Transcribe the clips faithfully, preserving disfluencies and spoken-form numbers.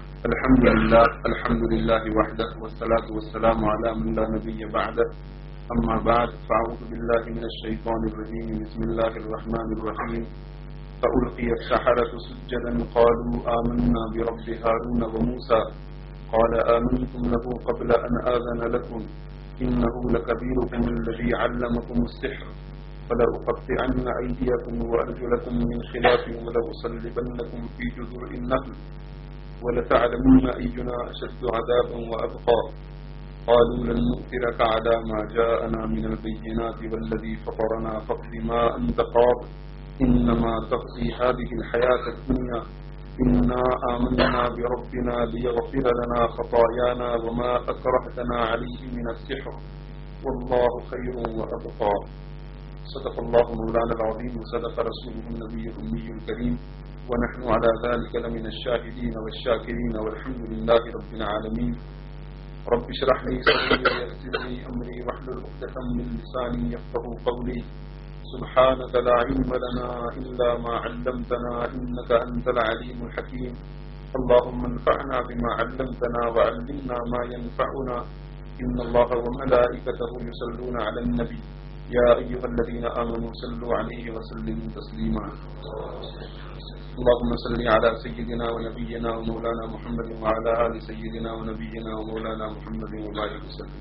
الحمد لله الحمد لله وحده والصلاة والسلام على من لا نبي بعده أما بعد فأعوذ بالله من الشيطان الرجيم بسم الله الرحمن الرحيم فألقي السحرة سجدا قالوا آمنا برب هارون وموسى قال آمنتم له قبل أن آذن لكم إنه لكبيركم الذي علمكم السحر فلأقطعن أيديكم وأرجلكم من خلاف ولأصلبنكم في جذوع النخل ولتعلمن أينا أشد عذابا وأبقى قالوا لن نؤثرك على ما جاءنا من البينات والذي فطرنا فاقض ما أنت قاض إنما تقضي هذه الحياة الدنيا إنا آمنا بربنا ليغفر لنا خطايانا وما أكرهتنا عليه من السحر والله خير وأبقى صدق الله مولانا العظيم وصدق رسوله النبي الأمي الكريم ونحن على ذلك لمن الشاهدين والشاكرين والحمد لله رب العالمين رب اشرح لي صدري ويسر لي أمري واحلل عقدة من لساني يفقهوا قولي سبحانك لا علم لنا إلا ما علمتنا إنك أنت العليم الحكيم اللهم انفعنا بما علمتنا وعلمنا ما ينفعنا إن الله وملائكته يصلون على النبي يا أيها الذين آمنوا صلوا عليه وسلموا تسليما اللهم صل على سيدنا ونبينا ومولانا محمد وعلى آل سيدنا ونبينا ومولانا محمد وبارك وسلم.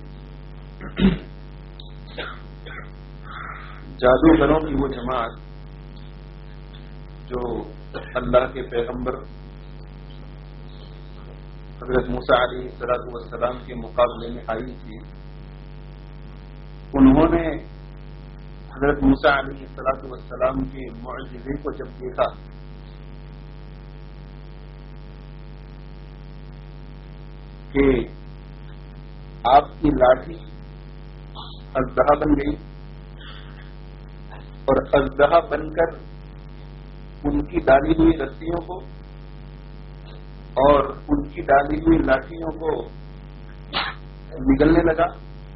جادوگروں کی وہ جماعت جو اللہ کے پیغمبر حضرت موسیٰ علیہ السلام کے مقابلے میں آئی تھی، انہوں نے حضرت موسیٰ علیہ السلام کے معجزے کو جب دیکھا کہ آپ کی لاٹھی اژدہا بن گئی اور اژدہا بن کر ان کی ڈالی ہوئی رسیوں کو اور ان کی ڈالی ہوئی لاٹھیوں کو نگلنے لگا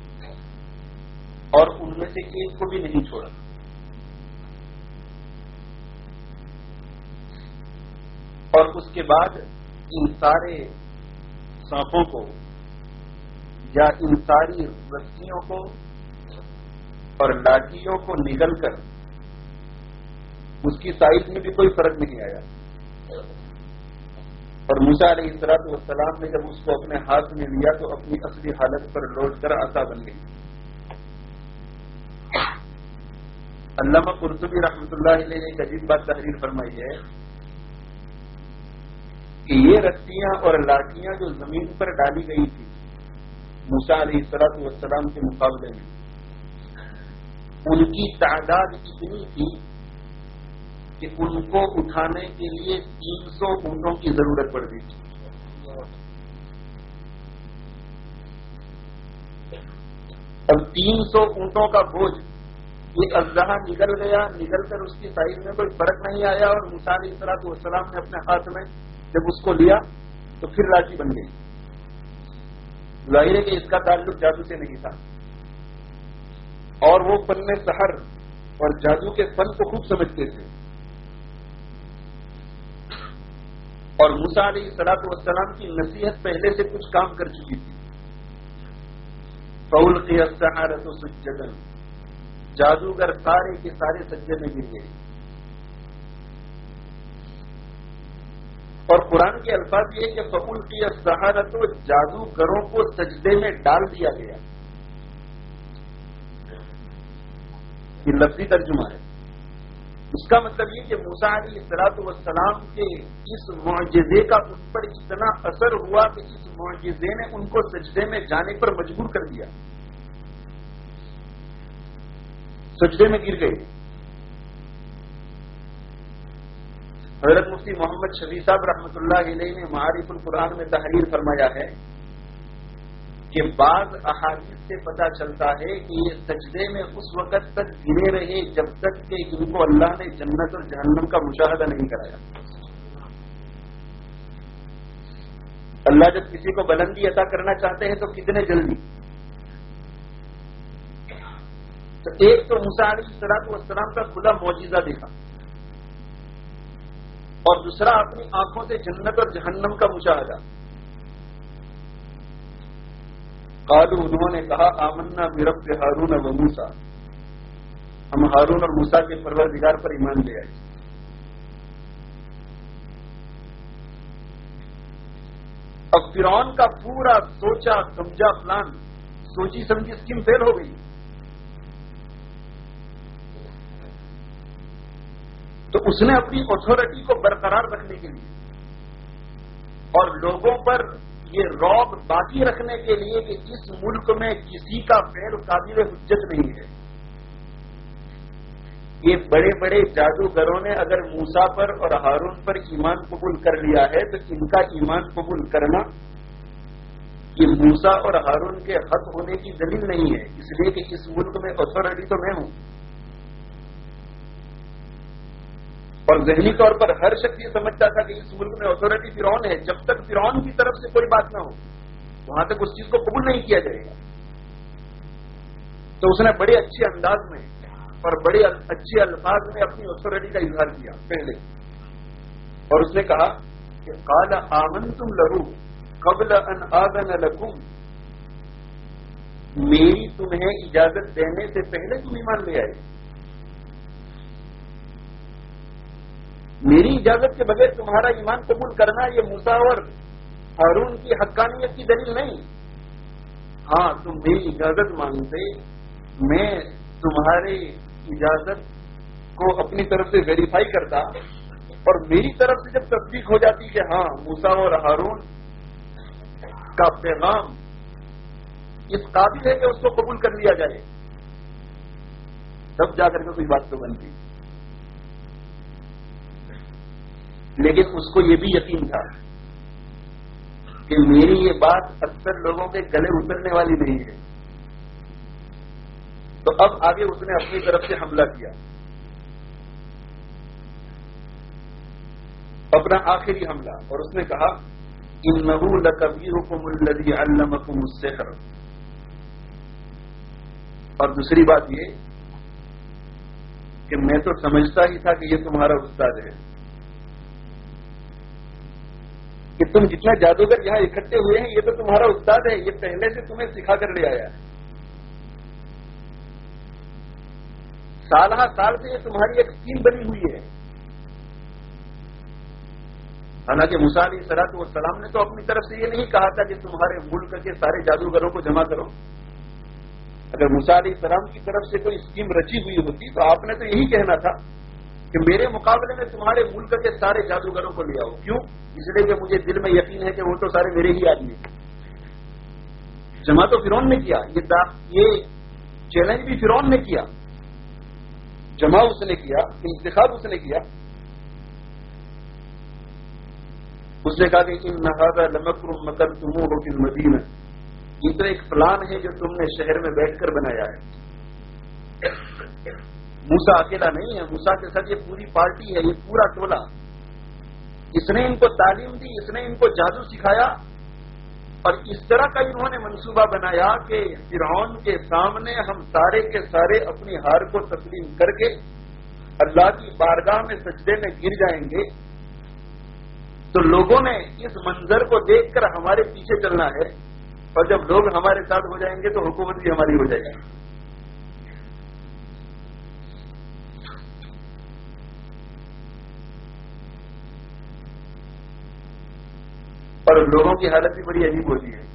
اور ان میں سے ایک کو بھی نہیں چھوڑا. اور اس کے بعد ان سارے سانپوں کو یا ان ساری رسیوں کو اور لاٹھیوں کو نگل کر اس کی سائز میں بھی کوئی فرق نہیں آیا. اور موسیٰ علیہ السلام نے جب اس کو اپنے ہاتھ میں لیا تو اپنی اصلی حالت پر لوٹ کر عصا بن گئی. علامہ قرطبی رحمۃ اللہ علیہ نے ایک عجیب بات تحریر فرمائی ہے کہ یہ رسیاں اور لاٹھیاں جو زمین پر ڈالی گئی تھی موسیٰ علیہ السلام کے مقابلے میں، ان کی تعداد اتنی تھی کہ ان کو اٹھانے کے لیے تین سو اونٹوں کی ضرورت پڑتی تھی. اب تین سو اونٹوں کا بوجھ یہ اژدہا نگل گیا، نگل کر اس کی سائز میں کوئی فرق نہیں آیا اور موسیٰ علیہ السلام نے اپنے ہاتھ میں جب اس کو لیا تو پھر لاٹھی بن گئی. ظاہر ہے کہ اس کا تعلق جادو سے نہیں تھا اور وہ فن سحر اور جادو کے فن کو خوب سمجھتے تھے. اور موسیٰ علیہ السلام کی نصیحت پہلے سے کچھ کام کر چکی تھی. فَأُلْقِيَ السَّحَرَةُ سُجَّدًا، جادوگر سارے کے سارے سجدے میں گر گئے. اور قرآن کے الفاظ یہ کہ فَأُلْقِيَ السَّحَرَةُ، جادوگروں کو سجدے میں ڈال دیا گیا. یہ لفظی ترجمہ ہے. اس کا مطلب یہ کہ موسیٰ علیہ السلام کے اس معجزے کا ان پر اتنا اثر ہوا کہ اس معجزے نے ان کو سجدے میں جانے پر مجبور کر دیا. سجدے میں گر گئے. حضرت مفتی محمد شفیع صاحب رحمۃ اللہ علیہ نے معارف القرآن میں تحریر فرمایا ہے کہ بعض احادیث سے پتہ چلتا ہے کہ یہ سجدے میں اس وقت تک گرے رہے جب تک کہ ان کو اللہ نے جنت اور جہنم کا مشاہدہ نہیں کرایا. اللہ جب کسی کو بلندی عطا کرنا چاہتے ہیں تو کتنے جلدی. تو ایک تو موسیٰ علیہ السلام کا کھلا معجزہ دیکھا اور دوسرا اپنی آنکھوں سے جنت اور جہنم کا مشاہدہ. قالوا انہوں نے کہا آمنا برب ہارون و موسیٰ، ہم ہارون اور موسیٰ کے پروردگار پر ایمان لے آئے. اب فرعون کا پورا سوچا سمجھا پلان، سوچی سمجھی اسکیم فیل ہو گئی. تو اس نے اپنی اتھارٹی کو برقرار رکھنے کے لیے اور لوگوں پر یہ رعب باقی رکھنے کے لیے کہ اس ملک میں کسی کا فعل قابل حجت نہیں ہے، یہ بڑے بڑے جادوگروں نے اگر موسیٰ پر اور ہارون پر ایمان قبول کر لیا ہے تو ان کا ایمان قبول کرنا یہ موسیٰ اور ہارون کے حق ہونے کی دلیل نہیں ہے، اس لیے کہ اس ملک میں اتھارٹی تو میں ہوں. اور ذہنی طور پر ہر شخص یہ سمجھتا تھا کہ اس ملک میں اتھارٹی فرعون ہے، جب تک فرعون کی طرف سے کوئی بات نہ ہو وہاں تک اس چیز کو قبول نہیں کیا جائے گا. تو اس نے بڑے اچھے انداز میں اور بڑے اچھے الفاظ میں اپنی اتھارٹی کا اظہار کیا پہلے، اور اس نے کہا کہ قال آمنتم لہو قبل ان آذن لکم، میری تمہیں اجازت دینے سے پہلے تم ایمان لے آئے، میری اجازت کے بغیر تمہارا ایمان قبول کرنا یہ موسیٰ اور ہارون کی حقانیت کی دلیل نہیں. ہاں تم میری اجازت مانگتے، میں تمہاری اجازت کو اپنی طرف سے ویریفائی کرتا، اور میری طرف سے جب تصدیق ہو جاتی کہ ہاں موسیٰ اور ہارون کا پیغام اس قابل ہے کہ اس کو قبول کر لیا جائے، تب جا کر کے کوئی بات تو بنتی. لیکن اس کو یہ بھی یقین تھا کہ میری یہ بات اکثر لوگوں کے گلے اترنے والی نہیں ہے. تو اب آگے اس نے اپنی طرف سے حملہ کیا، اپنا آخری حملہ، اور اس نے کہا انہ لکبیرکم الذی علمکم السحر. اور دوسری بات یہ کہ میں تو سمجھتا ہی تھا کہ یہ تمہارا استاد ہے، کہ تم جتنا جادوگر یہاں اکٹھے ہوئے ہیں یہ تو تمہارا استاد ہے، یہ پہلے سے تمہیں سکھا کر لے آیا ہے، سال ہر سال سے یہ تمہاری ایک اسکیم بنی ہوئی ہے. حالانکہ موسیٰ علیہ الصلوۃ والسلام نے تو اپنی طرف سے یہ نہیں کہا تھا کہ تمہارے ملک کے سارے جادوگروں کو جمع کرو. اگر موسیٰ علیہ السلام کی طرف سے کوئی اسکیم رچی ہوئی ہوتی تو آپ نے تو یہی کہنا تھا کہ میرے مقابلے میں تمہارے ملک کے سارے جادوگروں کو لے آؤ. کیوں؟ اس لیے کہ مجھے دل میں یقین ہے کہ وہ تو سارے میرے ہی آدمی ہیں. جمع تو فرعون نے کیا، یہ چیلنج بھی فرعون نے کیا، جمع اس نے کیا، انتخاب اس نے کیا. اس نے کہا کہ ان هذا لمکر مکرتموه فی المدینہ، یہ تو ایک پلان ہے جو تم نے شہر میں بیٹھ کر بنایا ہے. موسیٰ اکیلا نہیں ہے، موسیٰ کے ساتھ یہ پوری پارٹی ہے، یہ پورا ٹولہ. اس نے ان کو تعلیم دی، اس نے ان کو جادو سکھایا، اور اس طرح کا انہوں نے منصوبہ بنایا کہ فرعون کے سامنے ہم سارے کے سارے اپنی ہار کو تسلیم کر کے اللہ کی بارگاہ میں سجدے میں گر جائیں گے. تو لوگوں نے اس منظر کو دیکھ کر ہمارے پیچھے چلنا ہے، اور جب لوگ ہمارے ساتھ ہو جائیں گے تو حکومت بھی ہماری ہو جائے گی. اور لوگوں کی حالت بھی بڑی عجیب ہوتی ہے.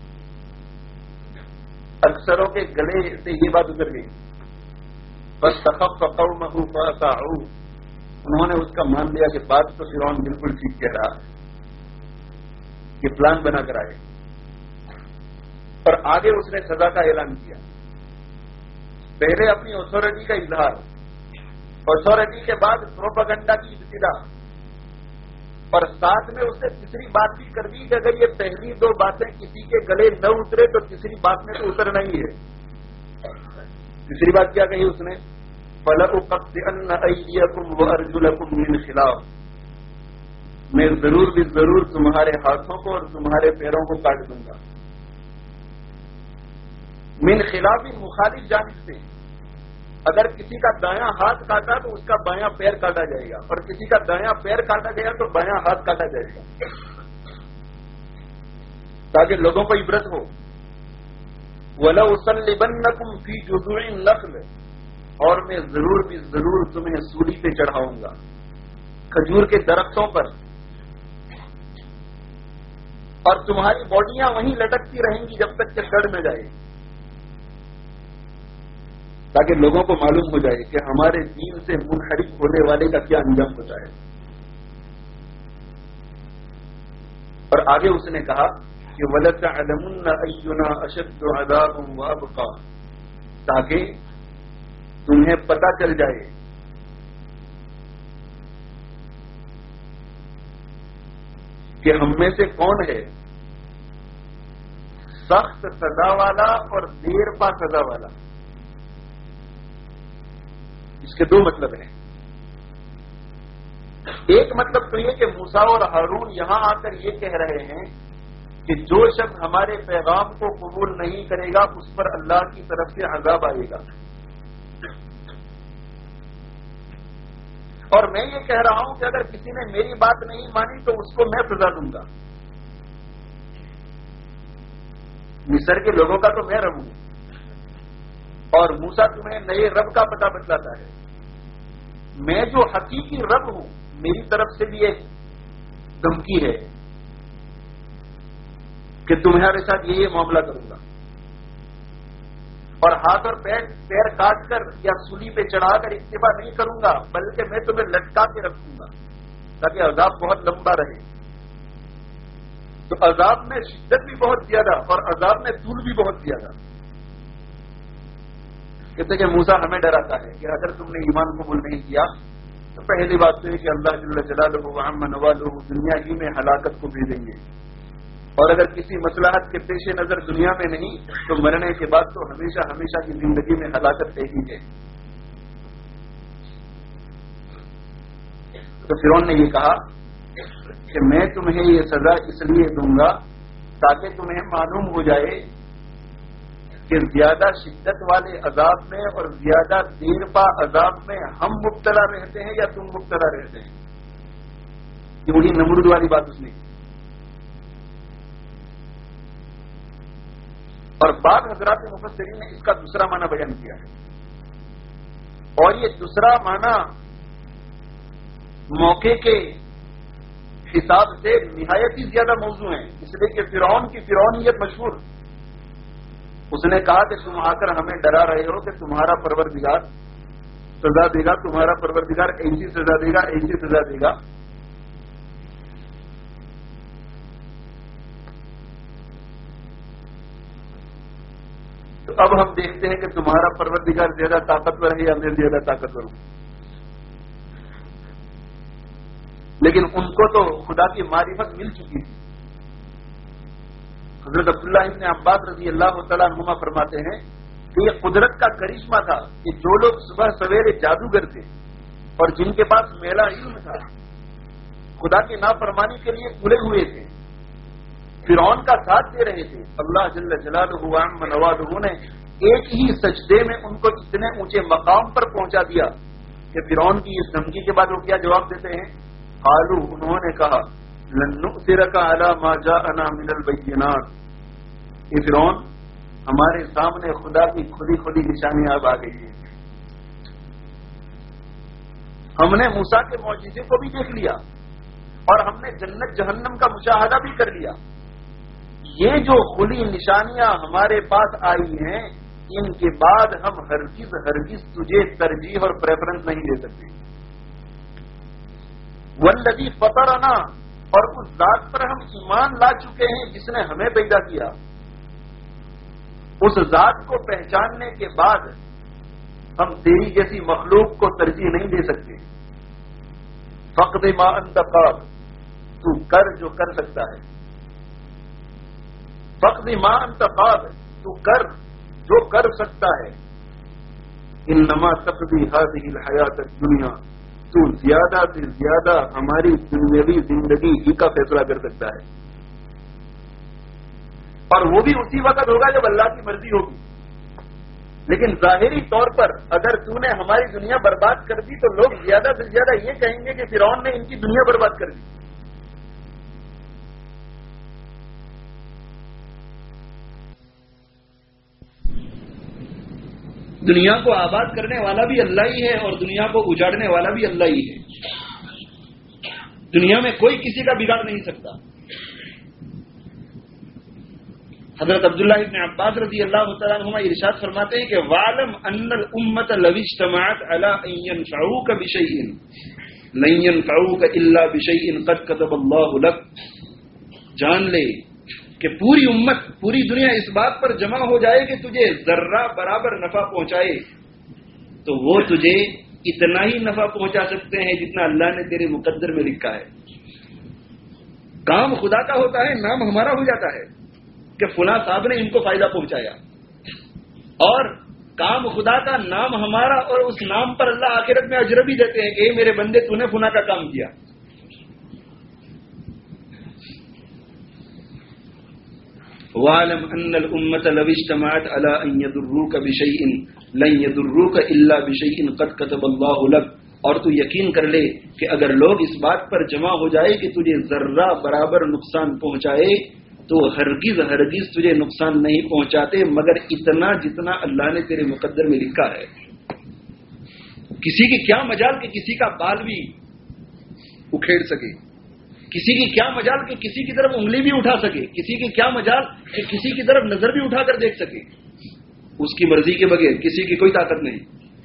اکثروں کے گلے سے یہ بات اتر گئی، بس تخف قومہ فاطاعوہ، انہوں نے اس کا مان لیا کہ بات تو فرعون بالکل ٹھیک کہہ رہا ہے، یہ پلان بنا کر آئے. اور آگے اس نے سزا کا اعلان کیا. پہلے اپنی اتھارٹی کا اظہار، اتھارٹی کے بعد پروپیگنڈا کی ابتدا، اور ساتھ میں اس نے تیسری بات بھی کر دی کہ اگر یہ پہلی دو باتیں کسی کے گلے نہ اترے تو تیسری بات میں تو اترنا ہی ہے. تیسری بات کیا کہی اس نے؟ فَلَأُقَطِّعَنَّ أَيْدِيَكُمْ وَأَرْجُلَكُمْ مِنْ خِلَافٍ، میں ضرور بھی ضرور تمہارے ہاتھوں کو اور تمہارے پیروں کو کاٹ دوں گا. من خلاف، مخالف جانب سے. اگر کسی کا دایاں ہاتھ کاٹا تو اس کا بایاں پیر کاٹا جائے گا، اور کسی کا دایاں پیر کاٹا گیا تو بایاں ہاتھ کاٹا جائے گا، تاکہ لوگوں کو عبرت ہو۔ وَلَأُصَلِّبَنَّكُمْ فِي جُذُوعِ النَّخْلِ، اور میں ضرور بھی ضرور تمہیں سولی پہ چڑھاؤں گا، کھجور کے درختوں پر، اور تمہاری باڈیاں وہیں لٹکتی رہیں گی جب تک کہ سڑ نہ جائے، تاکہ لوگوں کو معلوم ہو جائے کہ ہمارے دین سے منحرف ہونے والے کا کیا انجام ہوتا ہے۔ اور آگے اس نے کہا کہ وَلَتَعْلَمُنَّ أَيُّنَا أَشَدُّ عَذَابًا وَأَبْقَىٰ، تاکہ تمہیں پتہ چل جائے کہ ہم میں سے کون ہے سخت سزا والا اور دیر پا سزا والا۔ اس کے دو مطلب ہیں، ایک مطلب تو یہ کہ موسیٰ اور ہارون یہاں آ کر یہ کہہ رہے ہیں کہ جو شخص ہمارے پیغام کو قبول نہیں کرے گا اس پر اللہ کی طرف سے عذاب آئے گا، اور میں یہ کہہ رہا ہوں کہ اگر کسی نے میری بات نہیں مانی تو اس کو میں سزا دوں گا۔ مصر کے لوگوں کا تو میں رب ہوں، اور موسیٰ تمہیں نئے رب کا پتہ بتلاتا ہے۔ میں جو حقیقی رب ہوں میری طرف سے بھی ایک دھمکی ہے کہ تمہارے ساتھ یہ یہ معاملہ کروں گا، اور ہاتھ اور پیر پیر کاٹ کر یا سولی پہ چڑھا کر اکتفا نہیں کروں گا، بلکہ میں تمہیں لٹکا کے رکھوں گا تاکہ عذاب بہت لمبا رہے۔ تو عذاب میں شدت بھی بہت زیادہ اور عذاب میں طول بھی بہت زیادہ۔ کہتے کہ موسیٰ ہمیں ڈراتا ہے کہ اگر تم نے ایمان قبول نہیں کیا تو پہلی بات تو یہ کہ اللہ جل جلالہ وعم نوالہ دنیا ہی میں ہلاکت کو بھیجیں گے، اور اگر کسی مصلحت کے پیش نظر دنیا میں نہیں تو مرنے کے بعد تو ہمیشہ ہمیشہ کی زندگی میں ہلاکت ہے ہی ہے۔ تو فرعون نے یہ کہا کہ میں تمہیں یہ سزا اس لیے دوں گا تاکہ تمہیں معلوم ہو جائے کہ زیادہ شدت والے عذاب میں اور زیادہ دیر پا عذاب میں ہم مبتلا رہتے ہیں یا تم مبتلا رہتے ہیں۔ یہ وہی نمرود والی بات اس نے کی۔ اور بعض حضرات مفسرین نے اس کا دوسرا معنی بیان کیا ہے، اور یہ دوسرا معنی موقع کے حساب سے نہایت ہی زیادہ موزوں ہے، اس لیے کہ فرعون کی فرعونیت مشہور۔ اس نے کہا کہ تم آ کر ہمیں ڈرا رہے ہو کہ تمہارا پروردگار سزا دے گا، تمہارا پروردگار ایسی سزا دے گا ایسی سزا دے گا۔ تو اب ہم دیکھتے ہیں کہ تمہارا پروردگار زیادہ طاقتور ہے یا میں زیادہ طاقتور ہوں۔ لیکن ان کو تو خدا کی معرفت مل چکی تھی۔ حضرت عبداللہ ابن عباس رضی اللہ تعالیٰ عنہما فرماتے ہیں کہ یہ قدرت کا کرشمہ تھا کہ جو لوگ صبح سویرے جادوگر تھے اور جن کے پاس میلا علم تھا، خدا کی نافرمانی کے لیے کھلے ہوئے تھے، فرعون کا ساتھ دے رہے تھے، اللہ جل جلالہ وعم نوالہ نے ایک ہی سجدے میں ان کو اتنے اونچے مقام پر پہنچا دیا کہ فرعون کی اس دھمکی کے بعد وہ کیا جواب دیتے ہیں؟ قالوا، انہوں نے کہا، لن نؤثرک علی ما جاءنا من البینات، کہ فرعون ہمارے سامنے خدا کی کھلی کھلی نشانیاں اب آ گئی ہیں، ہم نے موسیٰ کے معجزے کو بھی دیکھ لیا اور ہم نے جنت جہنم کا مشاہدہ بھی کر لیا، یہ جو کھلی نشانیاں ہمارے پاس آئی ہیں ان کے بعد ہم ہرگز ہرگز تجھے ترجیح اور پریفرنس نہیں دے سکتے۔ والذی فطرنا، اور اس ذات پر ہم ایمان لا چکے ہیں جس نے ہمیں پیدا کیا، اس ذات کو پہچاننے کے بعد ہم تیری جیسی مخلوق کو ترجیح نہیں دے سکتے۔ فقد ما انت قاد، تو کر جو کر سکتا ہے، فقد ما انت قاد، تو کر جو کر سکتا ہے، انما تقضی هذه الحیات الدنیا، تو زیادہ سے زیادہ ہماری دنیاوی زندگی ہی کا فیصلہ کر سکتا ہے، اور وہ بھی اسی وقت ہوگا جب اللہ کی مرضی ہوگی۔ لیکن ظاہری طور پر اگر تو نے ہماری دنیا برباد کر دی تو لوگ زیادہ سے زیادہ یہ کہیں گے کہ فرعون نے ان کی دنیا برباد کر دی. دنیا کو آباد کرنے والا بھی اللہ ہی ہے اور دنیا کو اجاڑنے والا بھی اللہ ہی ہے. دنیا میں کوئی کسی کا بگاڑ نہیں سکتا. حضرت عبداللہ ابن عباس رضی اللہ تعالیٰ عنہما ارشاد فرماتے ہیں کہ وَعْلَمْ أَنَّ الْأُمَّةَ لَوِ اجْتَمَعَتْ عَلَىٰ أَن يَنفَعُوكَ بِشَيْءٍ لَن يَنفَعُوكَ إِلَّا بِشَيْءٍ قَدْ كَتَبَ اللَّهُ لَكَ. جان لے کہ پوری امت پوری دنیا اس بات پر جمع ہو جائے کہ تجھے ذرہ برابر نفع پہنچائے تو وہ تجھے اتنا ہی نفع پہنچا سکتے ہیں جتنا اللہ نے تیرے مقدر میں لکھا ہے. کام خدا کا ہوتا ہے، نام ہمارا ہو جاتا ہے کہ فلاں صاحب نے ان کو فائدہ پہنچایا، اور کام خدا کا، نام ہمارا، اور اس نام پر اللہ آخرت میں اجر بھی دیتے ہیں کہ اے میرے بندے تو نے فلاں کا کام کیا. وَاعْلَمْ أَنَّ الْأُمَّةَ لَوِ اجْتَمَعَتْ عَلَىٰ أَن يَضُرُّوكَ بِشَيْءٍ لَن يَضُرُّوكَ إِلَّا بِشَيْءٍ قَدْ كَتَبَ اللَّهُ لَكَ. اور تو یقین کر لے کہ اگر لوگ اس بات پر جمع ہو جائے کہ تجھے ذرہ برابر نقصان پہنچائے تو ہرگز ہرگز تجھے نقصان نہیں پہنچاتے مگر اتنا جتنا اللہ نے تیرے مقدر میں لکھا ہے. کسی کی کیا مجال کہ کسی کا بال بھی اکھیڑ سکے، کسی کی کیا مجال کہ کسی کی طرف انگلی بھی اٹھا سکے، کسی کی کیا مجال کہ کسی کی طرف نظر بھی اٹھا کر دیکھ سکے. اس کی مرضی کے بغیر کسی کی کوئی طاقت نہیں.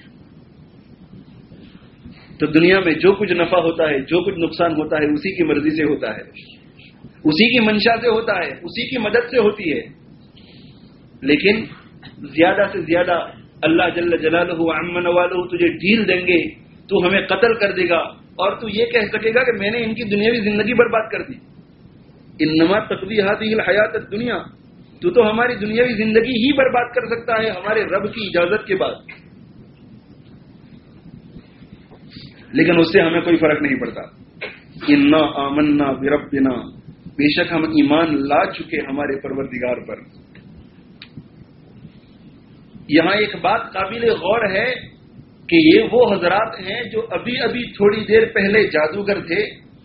تو دنیا میں جو کچھ نفع ہوتا ہے، جو کچھ نقصان ہوتا ہے، اسی کی مرضی سے ہوتا ہے، اسی کی منشا سے ہوتا ہے، اسی کی مدد سے ہوتی ہے. لیکن زیادہ سے زیادہ اللہ جل جلالہ عم نوالہ تجھے ڈھیل دیں گے، تو ہمیں قتل کر دے گا اور تو یہ کہہ سکے گا کہ میں نے ان کی دنیاوی زندگی برباد کر دی. انما تقضی هذه الحیات الدنیا، تو تو ہماری دنیاوی زندگی ہی برباد کر سکتا ہے ہمارے رب کی اجازت کے بعد. لیکن اس سے ہمیں کوئی فرق نہیں پڑتا. انا آمنا بربنا، بے شک ہم ایمان لا چکے ہمارے پروردگار پر. یہاں ایک بات قابل غور ہے کہ یہ وہ حضرات ہیں جو ابھی ابھی تھوڑی دیر پہلے جادوگر تھے،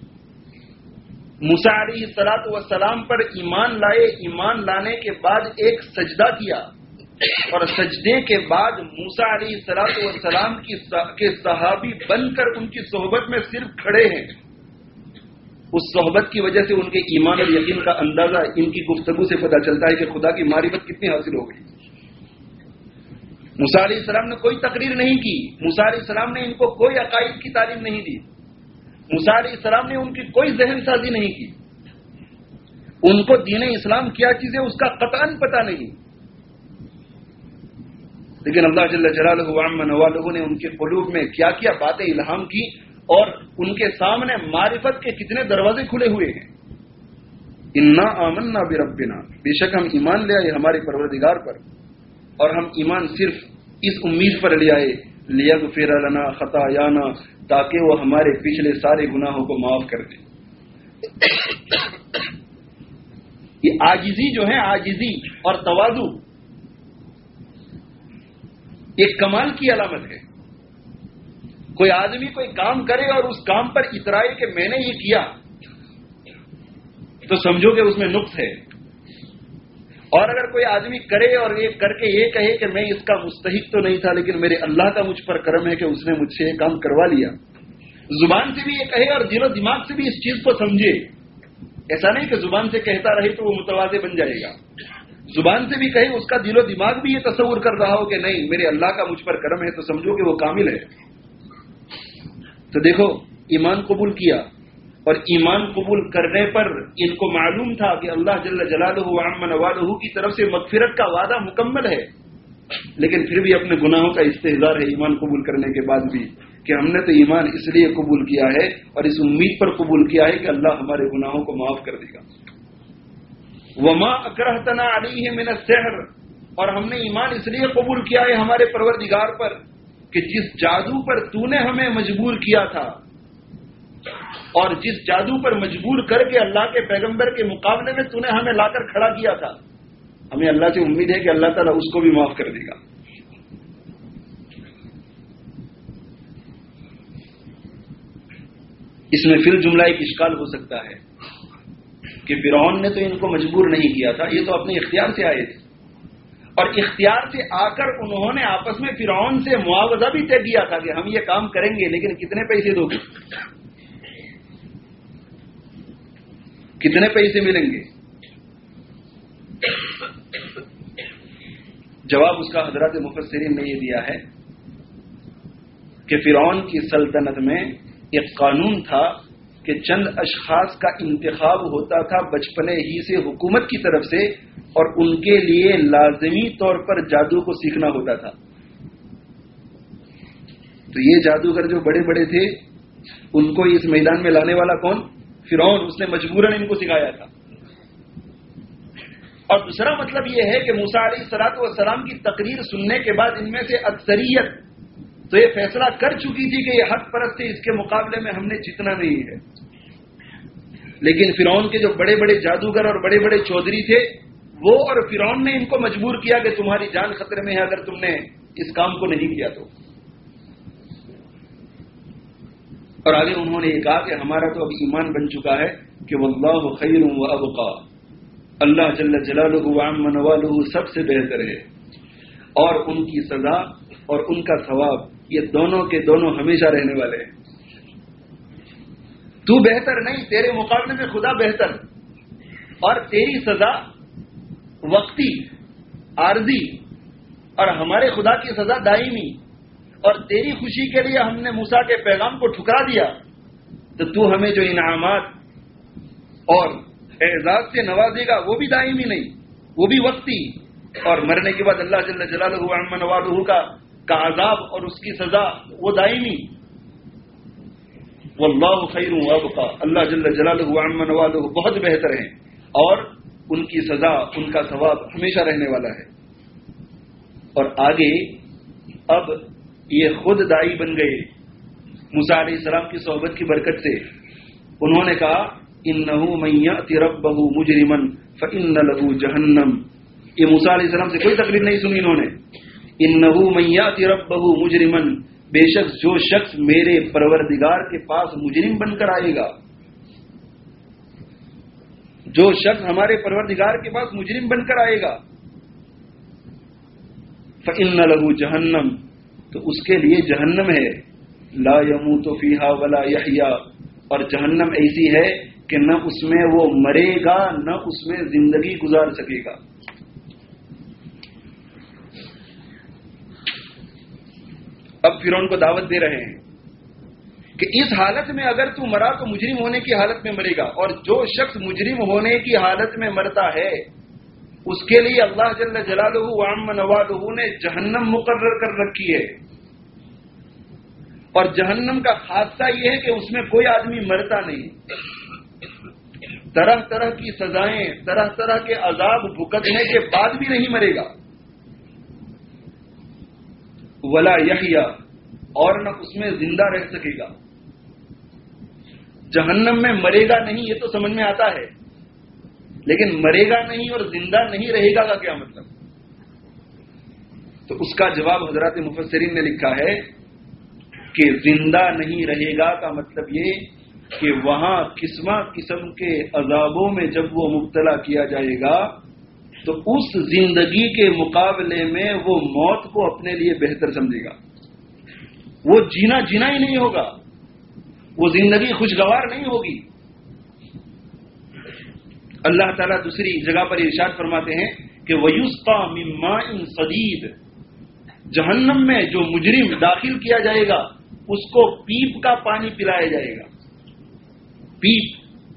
موسیٰ علیہ الصلوۃ والسلام پر ایمان لائے، ایمان لانے کے بعد ایک سجدہ کیا اور سجدے کے بعد موسیٰ علیہ الصلوۃ والسلام کی کے صحابی بن کر ان کی صحبت میں صرف کھڑے ہیں. اس صحبت کی وجہ سے ان کے ایمان اور یقین کا اندازہ ان کی گفتگو سے پتہ چلتا ہے کہ خدا کی معرفت کتنی حاصل ہو گئی. موسیٰ علیہ السلام نے کوئی تقریر نہیں کی، موسیٰ علیہ السلام نے ان کو کوئی عقائد کی تعلیم نہیں دی، موسیٰ علیہ السلام نے ان کی کوئی ذہن سازی نہیں کی، ان کو دین اسلام کیا چیز ہے اس کا قطعاً پتہ نہیں. لیکن اللہ جل جلالہ عم نوالہ نے ان کے قلوب میں کیا کیا باتیں الہام کی اور ان کے سامنے معرفت کے کتنے دروازے کھلے ہوئے ہیں. انا آمنا بربنا، بے شک ہم ایمان لے آئے ہمارے پروردگار پر، اور ہم ایمان صرف اس امید پر لے آئے لیغفر لنا خطایانا، تاکہ وہ ہمارے پچھلے سارے گناہوں کو معاف کر دے. یہ عاجزی جو ہے، عاجزی اور تواضع ایک کمال کی علامت ہے. کوئی آدمی کوئی کام کرے اور اس کام پر اترائے کہ میں نے یہ کیا، تو سمجھو کہ اس میں نقص ہے. اور اگر کوئی آدمی کرے اور یہ کر کے یہ کہے کہ میں اس کا مستحق تو نہیں تھا لیکن میرے اللہ کا مجھ پر کرم ہے کہ اس نے مجھ سے یہ کام کروا لیا، زبان سے بھی یہ کہے اور دل و دماغ سے بھی اس چیز کو سمجھے. ایسا نہیں کہ زبان سے کہتا رہے تو وہ متواضع بن جائے گا، زبان سے بھی کہے اس کا دل و دماغ بھی یہ تصور کر رہا ہو کہ نہیں میرے اللہ کا مجھ پر کرم ہے، تو سمجھو کہ وہ کامل ہے. تو دیکھو ایمان قبول کیا، اور ایمان قبول کرنے پر ان کو معلوم تھا کہ اللہ جل جلالہ عم نوالہ کی طرف سے مغفرت کا وعدہ مکمل ہے، لیکن پھر بھی اپنے گناہوں کا استحضار ہے ایمان قبول کرنے کے بعد بھی کہ ہم نے تو ایمان اس لیے قبول کیا ہے اور اس امید پر قبول کیا ہے کہ اللہ ہمارے گناہوں کو معاف کر دے گا. وما اکرہتنا علیہ من السحر، اور ہم نے ایمان اس لیے قبول کیا ہے ہمارے پروردگار پر کہ جس جادو پر تو نے ہمیں مجبور کیا تھا اور جس جادو پر مجبور کر کے اللہ کے پیغمبر کے مقابلے میں تو نے ہمیں لا کر کھڑا کیا تھا، ہمیں اللہ سے امید ہے کہ اللہ تعالیٰ اس کو بھی معاف کر دے گا. اس میں فی الجملہ ایک اشکال ہو سکتا ہے کہ فرعون نے تو ان کو مجبور نہیں کیا تھا، یہ تو اپنے اختیار سے آئے تھے، اور اختیار سے آ کر انہوں نے آپس میں فرعون سے معاوضہ بھی طے کیا تھا کہ ہم یہ کام کریں گے، لیکن کتنے پیسے دو گے، کتنے پیسے ملیں گے؟ جواب اس کا حضرات مفسرین نے یہ دیا ہے کہ فرعون کی سلطنت میں ایک قانون تھا کہ چند اشخاص کا انتخاب ہوتا تھا بچپنے ہی سے حکومت کی طرف سے، اور ان کے لیے لازمی طور پر جادو کو سیکھنا ہوتا تھا. تو یہ جادوگر جو بڑے بڑے تھے ان کو اس میدان میں لانے والا کون؟ فرعون. اس نے مجبوراً ان کو سکھایا تھا. اور دوسرا مطلب یہ ہے کہ موسیٰ علیہ الصلوۃ والسلام کی تقریر سننے کے بعد ان میں سے اکثریت تو یہ فیصلہ کر چکی تھی کہ یہ حق پرست ہے، اس کے مقابلے میں ہم نے جتنا نہیں ہے. لیکن فرعون کے جو بڑے بڑے جادوگر اور بڑے بڑے چودھری تھے، وہ اور فرعون نے ان کو مجبور کیا کہ تمہاری جان خطرے میں ہے اگر تم نے اس کام کو نہیں کیا تو. اور آگے انہوں نے یہ کہا کہ ہمارا تو اب ایمان بن چکا ہے کہ واللہ خیر و ابقا، اللہ جل جلالہ وعم نوالہ سب سے بہتر ہے، اور ان کی سزا اور ان کا ثواب یہ دونوں کے دونوں ہمیشہ رہنے والے ہیں. تو بہتر نہیں، تیرے مقابلے میں خدا بہتر، اور تیری سزا وقتی عارضی اور ہمارے خدا کی سزا دائمی. اور تیری خوشی کے لیے ہم نے موسیٰ کے پیغام کو ٹھکرا دیا، تو تو ہمیں جو انعامات اور اعزاز سے نوازے گا وہ بھی دائمی نہیں، وہ بھی وقتی، اور مرنے کے بعد اللہ جل جلالہ وعم نوالہ کا کا عذاب اور اس کی سزا وہ دائمی. واللہ خیر و ابقا، اللہ جل جلالہ وعم نوالہ بہت بہتر ہیں، اور ان کی سزا ان کا ثواب ہمیشہ رہنے والا ہے. اور آگے اب یہ خود دائی بن گئے موسیٰ علیہ السلام کی صحبت کی برکت سے. انہوں نے کہا انہ من یأت ربہ مجرما فإن لہ جہنم. یہ موسیٰ علیہ السلام سے کوئی تقریر نہیں سنی انہوں نے. انہ من یأت ربہ مجرما، بے شک جو شخص میرے پروردگار کے پاس مجرم بن کر آئے گا، جو شخص ہمارے پروردگار کے پاس مجرم بن کر آئے گا، فإن لہ جہنم، تو اس کے لیے جہنم ہے، لا یموت فیہا ولا یحیا، اور جہنم ایسی ہے کہ نہ اس میں وہ مرے گا نہ اس میں زندگی گزار سکے گا. اب فرعون کو دعوت دے رہے ہیں کہ اس حالت میں اگر تو مرا تو مجرم ہونے کی حالت میں مرے گا، اور جو شخص مجرم ہونے کی حالت میں مرتا ہے اس کے لیے اللہ جل جلالہ وعم نوالہ نے جہنم مقرر کر رکھی ہے. اور جہنم کا خاصہ یہ ہے کہ اس میں کوئی آدمی مرتا نہیں، طرح طرح کی سزائیں، طرح طرح کے عذاب بھگتنے کے بعد بھی نہیں مرے گا. ولا یحیا، اور نہ اس میں زندہ رہ سکے گا. جہنم میں مرے گا نہیں یہ تو سمجھ میں آتا ہے، لیکن مرے گا نہیں اور زندہ نہیں رہے گا کا کیا مطلب؟ تو اس کا جواب حضرات مفسرین نے لکھا ہے کہ زندہ نہیں رہے گا کا مطلب یہ کہ وہاں قسم قسم کے عذابوں میں جب وہ مبتلا کیا جائے گا تو اس زندگی کے مقابلے میں وہ موت کو اپنے لیے بہتر سمجھے گا. وہ جینا جینا ہی نہیں ہوگا، وہ زندگی خوشگوار نہیں ہوگی. اللہ تعالیٰ دوسری جگہ پر ارشاد فرماتے ہیں کہ وَيُسْقَى مِن مَّاءٍ صَدِيدٍ، جہنم میں جو مجرم داخل کیا جائے گا اس کو پیپ کا پانی پلایا جائے گا. پیپ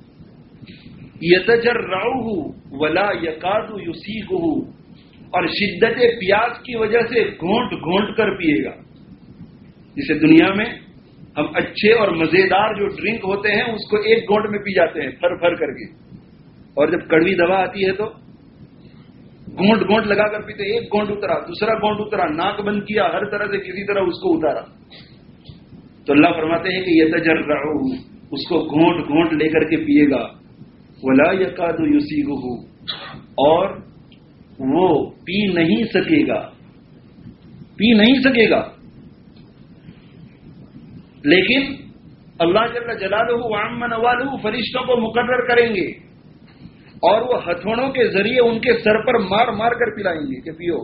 يَتَجَرَّعُهُ وَلَا يَكَادُ يُسِيغُهُ، اور شدت پیاس کی وجہ سے گھونٹ گھونٹ کر پیے گا. جسے دنیا میں ہم اچھے اور مزیدار جو ڈرنک ہوتے ہیں اس کو ایک گھونٹ میں پی جاتے ہیں پھر پھر کر کے، اور جب کڑوی دوا آتی ہے تو گھونٹ گھونٹ لگا کر پیتے. ایک گھونٹ اترا، دوسرا گھونٹ اترا، ناک بند کیا، ہر طرح سے کسی طرح اس کو اتارا. تو اللہ فرماتے ہیں کہ یتجرعہ، اس کو گھونٹ گھونٹ لے کر کے پیے گا. ولا یکاد یسیغہ، اور وہ پی نہیں سکے گا، پی نہیں سکے گا. لیکن اللہ جل جلالہ و عم نوالہ فرشتوں کو مقرر کریں گے اور وہ ہتھوڑوں کے ذریعے ان کے سر پر مار مار کر پلائیں گے کہ پیو.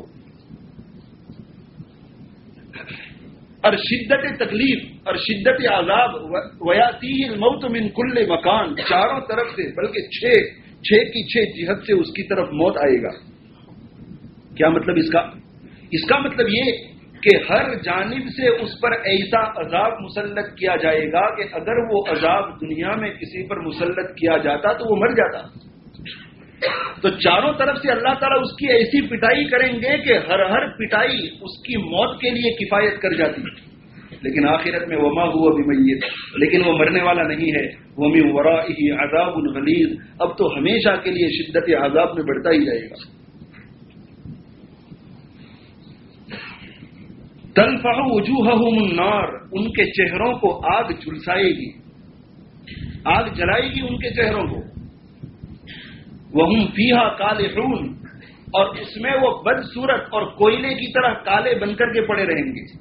اور شدت تکلیف اور شدت عذاب ویاتیہ الموت من کل مکان، چاروں طرف سے بلکہ چھ چھ کی چھ جہت سے اس کی طرف موت آئے گا. کیا مطلب اس کا؟ اس کا مطلب یہ کہ ہر جانب سے اس پر ایسا عذاب مسلط کیا جائے گا کہ اگر وہ عذاب دنیا میں کسی پر مسلط کیا جاتا تو وہ مر جاتا. تو چاروں طرف سے اللہ تعالیٰ اس کی ایسی پٹائی کریں گے کہ ہر ہر پٹائی اس کی موت کے لیے کفایت کر جاتی. لیکن آخرت میں وما ہوا بمیت، لیکن وہ مرنے والا نہیں ہے. ومن ورائہ عذاب غلیظ، اب تو ہمیشہ کے لیے شدت عذاب میں بڑھتا ہی جائے گا. تلفح وجوہہم النار، ان کے چہروں کو آگ جھلسائے گی، آگ جلائے گی ان کے چہروں کو. وہم فیہا کالحون، اور اس میں وہ بدصورت اور کوئلے کی طرح کالے بن کر کے پڑے رہیں گے.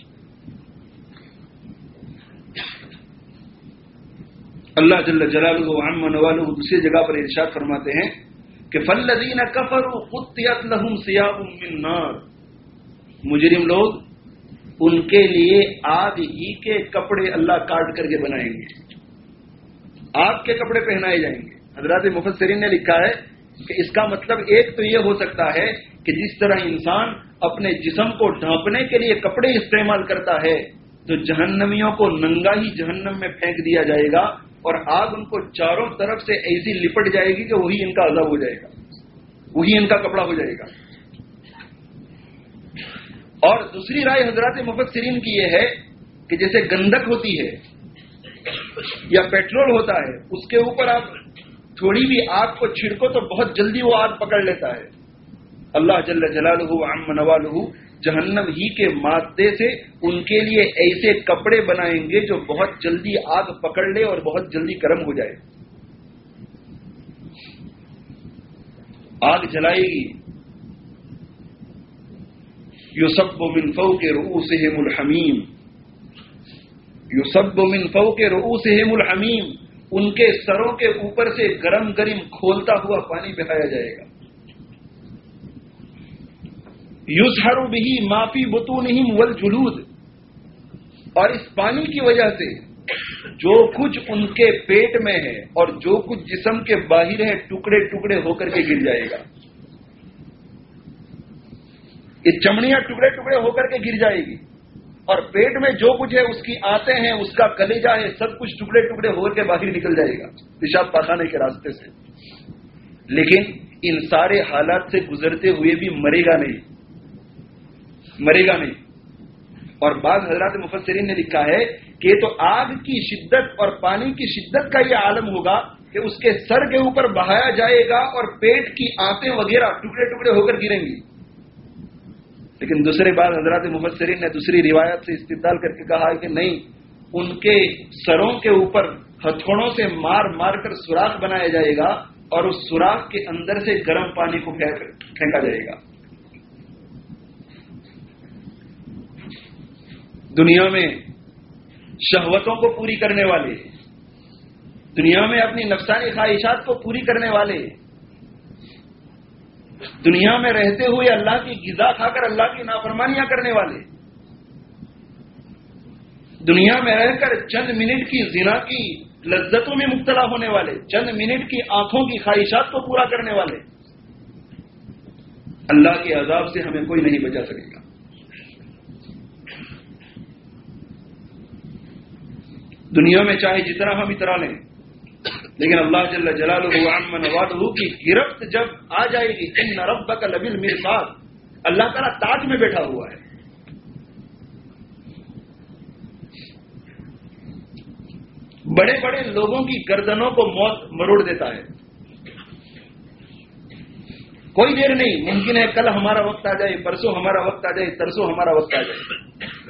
اللہ جل جلالہ و عم نوالہ دوسری جگہ پر ارشاد فرماتے ہیں کہ فالذین کفروا قطعت لهم ثیاب من نار، مجرم لوگ ان کے لیے آگ ہی کے کپڑے اللہ کاٹ کر کے بنائیں گے، آگ کے کپڑے پہنائے جائیں گے. حضرات مفسرین نے لکھا ہے کہ اس کا مطلب ایک تو یہ ہو سکتا ہے کہ جس طرح انسان اپنے جسم کو ڈھانپنے کے لیے کپڑے استعمال کرتا ہے تو جہنمیوں کو ننگا ہی جہنم میں پھینک دیا جائے گا اور آگ ان کو چاروں طرف سے ایسی لپٹ جائے گی کہ وہی ان کا عذاب ہو جائے گا، وہی ان کا کپڑا ہو جائے گا. اور دوسری رائے حضرات مفسرین کی یہ ہے کہ جیسے گندک ہوتی ہے یا پیٹرول ہوتا ہے، اس کے اوپر آپ تھوڑی بھی آگ کو چھڑکو تو بہت جلدی وہ آگ پکڑ لیتا ہے. اللہ جل جلالہ و عم نوالہ جہنم ہی کے مادے سے ان کے لیے ایسے کپڑے بنائیں گے جو بہت جلدی آگ پکڑ لے اور بہت جلدی گرم ہو جائے. آگ جلائے گی. یصب من فوق رؤوسہم الحمیم، یصب من فوق رؤوسہم الحمیم، ان کے سروں کے اوپر سے گرم گرم کھولتا ہوا پانی بہایا جائے گا. یسحر بہ ما فی بطونہم والجلود، اور اس پانی کی وجہ سے جو کچھ ان کے پیٹ میں ہے اور جو کچھ جسم کے باہر ہے ٹکڑے ٹکڑے ہو کر کے گر جائے گا. یہ چمڑیاں ٹکڑے ٹکڑے ہو کر کے گر جائے گی اور پیٹ میں جو کچھ ہے اس کی آتے ہیں، اس کا کلیجہ ہے، سب کچھ ٹکڑے ٹکڑے ہو کے باہر نکل جائے گا پیشاب پاخانے کے راستے سے. لیکن ان سارے حالات سے گزرتے ہوئے بھی مرے گا نہیں، مرے گا نہیں. اور بعض حضرات مفسرین نے لکھا ہے کہ تو آگ کی شدت اور پانی کی شدت کا یہ عالم ہوگا کہ اس کے سر کے اوپر بہایا جائے گا اور پیٹ کی آنتیں وغیرہ ٹکڑے ٹکڑے ہو کر گریں گی. لیکن دوسرے بعض حضرات مفسرین نے دوسری روایت سے استدلال کر کے کہا کہ نہیں، ان کے سروں کے اوپر ہتھوڑوں سے مار مار کر سوراخ بنایا جائے گا اور اس سوراخ کے اندر سے گرم پانی کو پھینکا جائے گا. دنیا میں شہوتوں کو پوری کرنے والے، دنیا میں اپنی نفسانی خواہشات کو پوری کرنے والے، دنیا میں رہتے ہوئے اللہ کی غذا کھا کر اللہ کی نافرمانیاں کرنے والے، دنیا میں رہ کر چند منٹ کی زنا کی لذتوں میں مبتلا ہونے والے، چند منٹ کی آنکھوں کی خواہشات کو پورا کرنے والے، اللہ کے عذاب سے ہمیں کوئی نہیں بچا سکے گا. دنیا میں چاہے جتنا ہم اترا لیں، لیکن اللہ جل جلالہ و عم نوالہ کی گرفت جب آ جائے گی، ان ربک لبالمرصاد، اللہ تعالیٰ تاج میں بیٹھا ہوا ہے. بڑے بڑے لوگوں کی گردنوں کو موت مروڑ دیتا ہے. کوئی دیر نہیں، ممکن ہے کل ہمارا وقت آ جائے، پرسوں ہمارا وقت آ جائے، ترسوں ہمارا وقت آ جائے.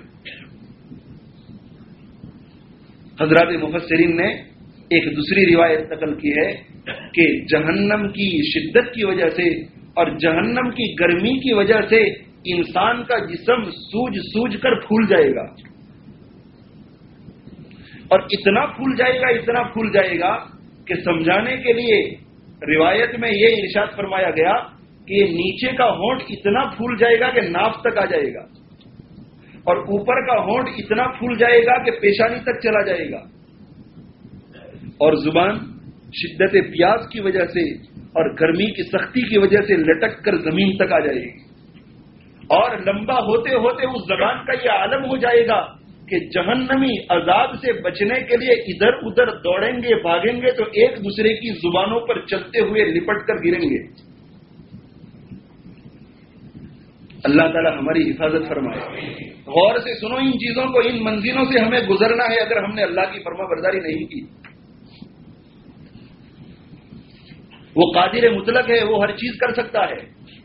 حضرات مفسرین نے ایک دوسری روایت نقل کی ہے کہ جہنم کی شدت کی وجہ سے اور جہنم کی گرمی کی وجہ سے انسان کا جسم سوج سوج کر پھول جائے گا. اور اتنا پھول جائے گا اتنا پھول جائے گا کہ سمجھانے کے لیے روایت میں یہ ارشاد فرمایا گیا کہ یہ نیچے کا ہونٹ اتنا پھول جائے گا کہ ناف تک آ جائے گا، اور اوپر کا ہونٹ اتنا پھول جائے گا کہ پیشانی تک چلا جائے گا، اور زبان شدت پیاس کی وجہ سے اور گرمی کی سختی کی وجہ سے لٹک کر زمین تک آ جائے گی، اور لمبا ہوتے ہوتے اس زبان کا یہ عالم ہو جائے گا کہ جہنمی عذاب سے بچنے کے لیے ادھر ادھر دوڑیں گے بھاگیں گے تو ایک دوسرے کی زبانوں پر چلتے ہوئے لپٹ کر گریں گے۔ اللہ تعالی ہماری حفاظت فرمائے۔ غور سے سنو ان چیزوں کو، ان منزلوں سے ہمیں گزرنا ہے اگر ہم نے اللہ کی فرما برداری نہیں کی۔ وہ قادر مطلق ہے، وہ ہر چیز کر سکتا ہے۔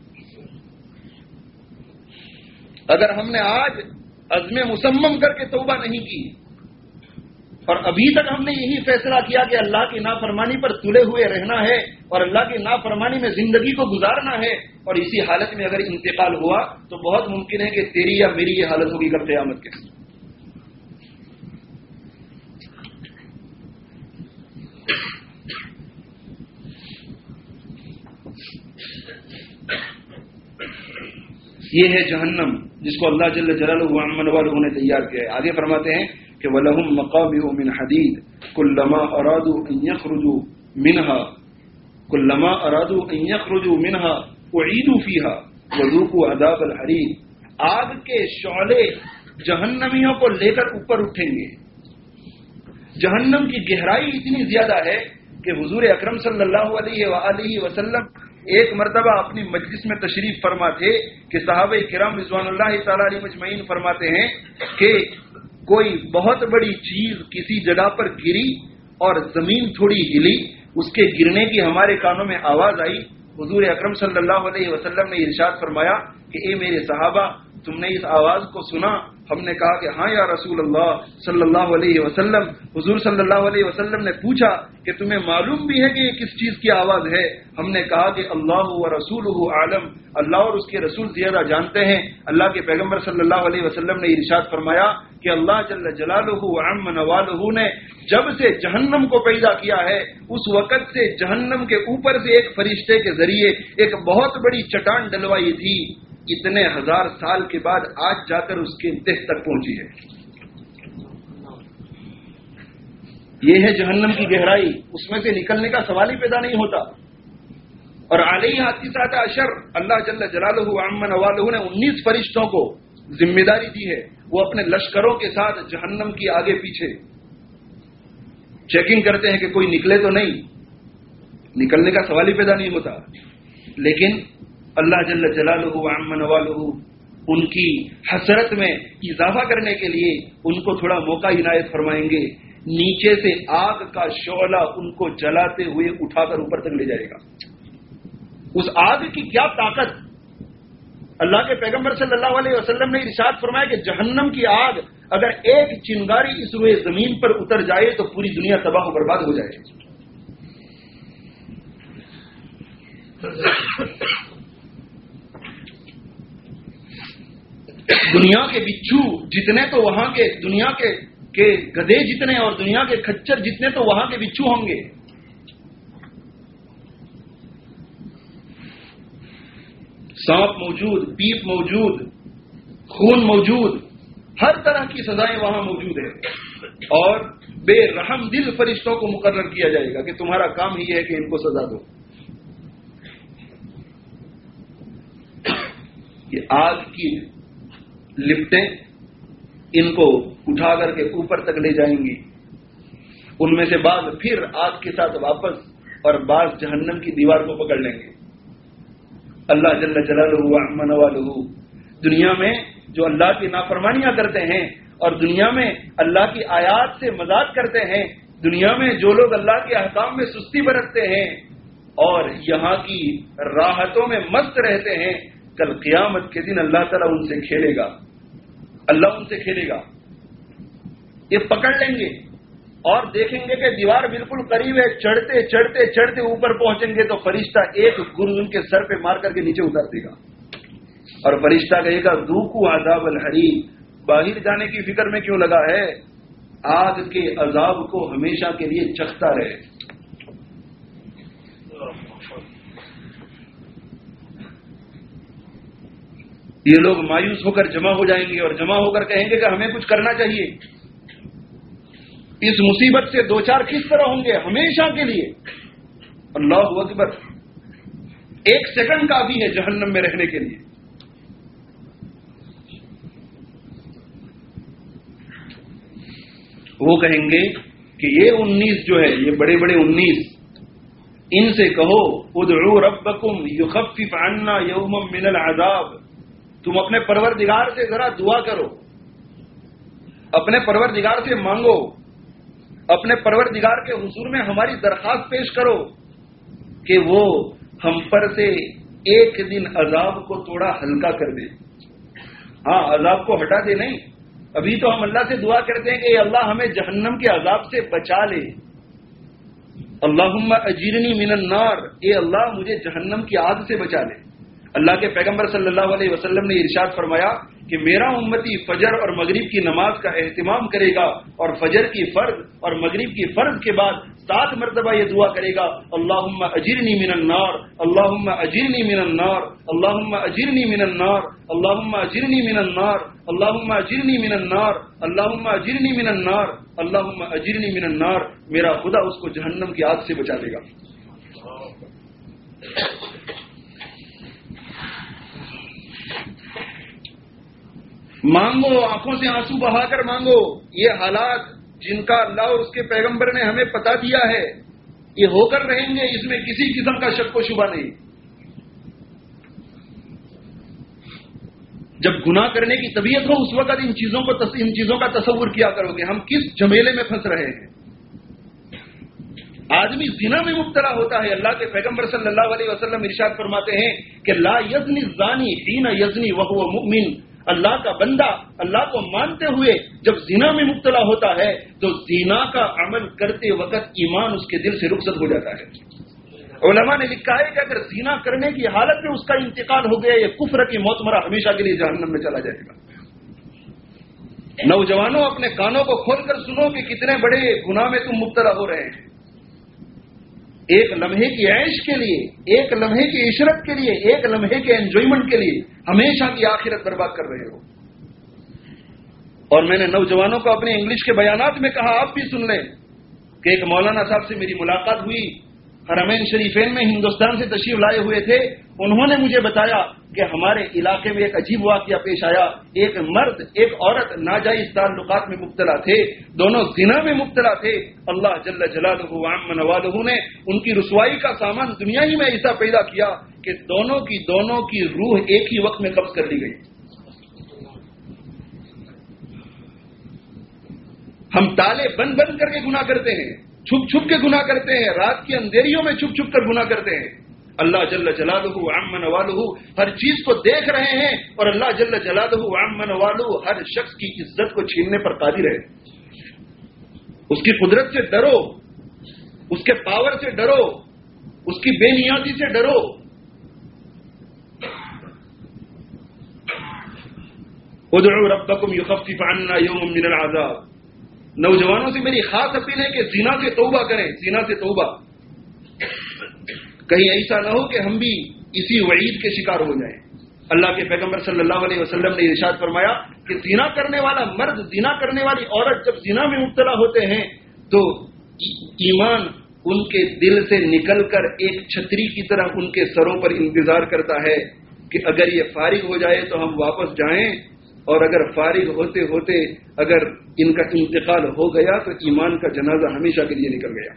اگر ہم نے آج عزم مصمم کر کے توبہ نہیں کی اور ابھی تک ہم نے یہی فیصلہ کیا کہ اللہ کی نافرمانی پر تلے ہوئے رہنا ہے اور اللہ کی نافرمانی میں زندگی کو گزارنا ہے، اور اسی حالت میں اگر انتقال ہوا تو بہت ممکن ہے کہ تیری یا میری یہ حالت ہوگی کل قیامت کے۔ یہ ہے جہنم جس کو اللہ جل جلالہ وعمن والہ نے تیار کیا ہے۔ آگے فرماتے ہیں کہ وَلَهُمْ مَقَامِعُ مِنْ حَدِيدٍ كُلَّمَا أَرَادُوا أَنْ يَخْرُجُوا مِنْهَا كُلَّمَا أَرَادُوا أَنْ يَخْرُجُوا مِنْهَا أُعِيدُوا فِيهَا وَذُوقُوا عَذَابَ الْحَرِيقِ۔ آگ کے شعلے جہنمیوں کو لے کر اوپر اٹھیں گے۔ جہنم کی گہرائی اتنی زیادہ ہے کہ حضور اکرم صلی اللہ علیہ وآلہ وسلم ایک مرتبہ اپنی مجلس میں تشریف فرما تھے کہ صحابہ کرام رضوان اللہ تعالی علیہ مجمعین فرماتے ہیں کہ کوئی بہت بڑی چیز کسی جگہ پر گری اور زمین تھوڑی ہلی، اس کے گرنے کی ہمارے کانوں میں آواز آئی۔ حضور اکرم صلی اللہ علیہ وسلم نے ارشاد فرمایا کہ اے میرے صحابہ، تم نے اس آواز کو سنا؟ ہم نے کہا کہ ہاں یا رسول اللہ صلی اللہ علیہ وسلم۔ حضور صلی اللہ علیہ وسلم نے پوچھا کہ تمہیں معلوم بھی ہے کہ یہ کس چیز کی آواز ہے؟ ہم نے کہا کہ اللہ و رسولہ عالم، اللہ اور اس کے رسول زیادہ جانتے ہیں۔ اللہ کے پیغمبر صلی اللہ علیہ وسلم نے ارشاد فرمایا کہ اللہ جل جلالہ وعم نوالہ نے جب سے جہنم کو پیدا کیا ہے اس وقت سے جہنم کے اوپر سے ایک فرشتے کے ذریعے ایک بہت بڑی چٹان ڈلوائی تھی، اتنے ہزار سال کے بعد آج جا کر اس کے تہ تک پہنچی ہے۔ یہ ہے جہنم کی گہرائی، اس میں سے نکلنے کا سوال ہی پیدا نہیں ہوتا۔ اور علیہ تسعۃ عشر، اللہ جل جلالہ وعم نوالہ نے انیس فرشتوں کو ذمہ داری دی ہے، وہ اپنے لشکروں کے ساتھ جہنم کی آگے پیچھے چیکنگ کرتے ہیں کہ کوئی نکلے تو نہیں، نکلنے کا سوال ہی پیدا نہیں ہوتا۔ لیکن اللہ جل جلالہ وعم نوالہ ان کی حسرت میں اضافہ کرنے کے لیے ان کو تھوڑا موقع عنایت فرمائیں گے، نیچے سے آگ کا شعلہ ان کو جلاتے ہوئے اٹھا کر اوپر تک لے جائے گا۔ اس آگ کی کیا طاقت! اللہ کے پیغمبر صلی اللہ علیہ وسلم نے ارشاد فرمایا کہ جہنم کی آگ اگر ایک چنگاری اس روئے زمین پر اتر جائے تو پوری دنیا تباہ و برباد ہو جائے۔ دنیا کے بچھو جتنے تو وہاں کے دنیا کے کے گدھے جتنے اور دنیا کے کھچر جتنے تو وہاں کے بچھو ہوں گے۔ سانپ موجود، پیپ موجود، خون موجود، ہر طرح کی سزائیں وہاں موجود ہیں، اور بے رحم دل فرشتوں کو مقرر کیا جائے گا کہ تمہارا کام ہی ہے کہ ان کو سزا دو۔ یہ آگ کی لفٹیں ان کو اٹھا کر کے اوپر تک لے جائیں گی، ان میں سے بعض پھر آگ کے ساتھ واپس اور بعض جہنم کی دیوار کو پکڑ لیں گے۔ اللہ جل جلالہ وعم نوالہ دنیا میں جو اللہ کی نافرمانیاں کرتے ہیں اور دنیا میں اللہ کی آیات سے مذاق کرتے ہیں، دنیا میں جو لوگ اللہ کے احکام میں سستی برتتے ہیں اور یہاں کی راحتوں میں مست رہتے ہیں، کل قیامت کے دن اللہ تعالیٰ ان سے کھیلے گا، اللہ ان سے کھیلے گا۔ یہ پکڑ لیں گے اور دیکھیں گے کہ دیوار بالکل قریب ہے، چڑھتے چڑھتے چڑھتے اوپر پہنچیں گے تو فرشتہ ایک گرز ان کے سر پہ مار کر کے نیچے اتار دے گا، اور فرشتہ کہے گا ذوقوا عذاب الحریق، باہر جانے کی فکر میں کیوں لگا ہے؟ آگ کے عذاب کو ہمیشہ کے لیے چکھتا رہے. یہ لوگ مایوس ہو کر جمع ہو جائیں گے اور جمع ہو کر کہیں گے کہ ہمیں کچھ کرنا چاہیے. اس مصیبت سے دو چار کس طرح ہوں گے؟ ہمیشہ کے لیے. اللہ اکبر. ایک سیکنڈ کافی ہے جہنم میں رہنے کے لیے. وہ کہیں گے کہ یہ انیس جو ہے، یہ بڑے بڑے انیس، ان سے کہو ادعوا ربکم یخفف عنا یوما من العذاب. تم اپنے پروردگار سے ذرا دعا کرو، اپنے پروردگار سے مانگو، اپنے پروردگار کے حضور میں ہماری درخواست پیش کرو کہ وہ ہم پر سے ایک دن عذاب کو تھوڑا ہلکا کر دے. ہاں، عذاب کو ہٹا دے نہیں. ابھی تو ہم اللہ سے دعا کرتے ہیں کہ اے اللہ ہمیں جہنم کے عذاب سے بچا لے. اللہم اجرنی من النار، اے اللہ مجھے جہنم کی آگ سے بچا لے. اللہ کے پیغمبر صلی اللہ علیہ وسلم نے ارشاد فرمایا کہ میرا امتی فجر اور مغرب کی نماز کا اہتمام کرے گا اور فجر کی فرض اور مغرب کی فرض کے بعد سات مرتبہ یہ دعا کرے گا، اللہم اجرنی من النار، اللہم اجرنی من النار، اللہم اجرنی من النار، اللہم اجرنی من النار، اللہم اجرنی من النار، اللہم اجرنی من النار، اللہم اجرنی من النار. میرا خدا اس کو جہنم کی آگ سے بچا لے گا. مانگو، آنکھوں سے آنسو بہا کر مانگو. یہ حالات جن کا اللہ اور اس کے پیغمبر نے ہمیں بتا دیا ہے، یہ ہو کر رہیں گے، اس میں کسی قسم کا شک و شبہ نہیں. جب گناہ کرنے کی طبیعت ہو اس وقت ان چیزوں کو ان چیزوں کا تصور کیا کرو گے ہم کس جھمیلے میں پھنس رہے ہیں. آدمی زنا میں مبتلا ہوتا ہے. اللہ کے پیغمبر صلی اللہ علیہ وسلم ارشاد فرماتے ہیں کہ لا یزنی الزانی حین یزنی وہو مؤمن. اللہ کا بندہ اللہ کو مانتے ہوئے جب زنا میں مبتلا ہوتا ہے تو زنا کا عمل کرتے وقت ایمان اس کے دل سے رخصت ہو جاتا ہے. علماء نے لکھا ہے کہ اگر زنا کرنے کی حالت میں اس کا انتقال ہو گیا، یہ کفر کی موت مرا ہمیشہ کے لیے جہنم میں چلا جائے گا. نوجوانوں اپنے کانوں کو کھول کر سنو کہ کتنے بڑے گناہ میں تم مبتلا ہو رہے ہیں. ایک لمحے کی عیش کے لیے، ایک لمحے کی عشرت کے لیے، ایک لمحے کے انجوائمنٹ کے لیے ہمیشہ کی آخرت برباد کر رہے ہو. اور میں نے نوجوانوں کو اپنے انگلش کے بیانات میں کہا، آپ بھی سن لیں کہ ایک مولانا صاحب سے میری ملاقات ہوئی، حرمین شریفین میں ہندوستان سے تشریف لائے ہوئے تھے. انہوں نے مجھے بتایا کہ ہمارے علاقے میں ایک عجیب واقعہ پیش آیا. ایک مرد ایک عورت ناجائز تعلقات میں مبتلا تھے، دونوں زنا میں مبتلا تھے. اللہ جل جلالہ و عم نوالہ نے ان کی رسوائی کا سامان دنیا ہی میں ایسا پیدا کیا کہ دونوں کی دونوں کی روح ایک ہی وقت میں قبض کر لی گئی. ہم تالے بند بند کر کے گناہ کرتے ہیں، چھپ چھپ کے گناہ کرتے ہیں، رات کی اندھیریوں میں چھپ چھپ کر گناہ کرتے ہیں. اللہ جل جلالہ عم نوالہ ہر چیز کو دیکھ رہے ہیں اور اللہ جل جلالہ عم نوالہ ہر شخص کی عزت کو چھیننے پر قادر ہے. اس کی قدرت سے ڈرو، اس کے پاور سے ڈرو، اس کی بے نیازی سے ڈرو. ادعوا ربکم یخفف عنا یوما من العذاب. نوجوانوں سے میری خاص اپیل ہے کہ زنا سے توبہ کریں، زنا سے توبہ. کہیں ایسا نہ ہو کہ ہم بھی اسی وعید کے شکار ہو جائیں. اللہ کے پیغمبر صلی اللہ علیہ وسلم نے ارشاد فرمایا کہ زنا کرنے والا مرد، زنا کرنے والی عورت جب زنا میں مبتلا ہوتے ہیں تو ایمان ان کے دل سے نکل کر ایک چھتری کی طرح ان کے سروں پر انتظار کرتا ہے کہ اگر یہ فارغ ہو جائے تو ہم واپس جائیں، اور اگر فارغ ہوتے ہوتے اگر ان کا انتقال ہو گیا تو ایمان کا جنازہ ہمیشہ کے لیے نکل گیا.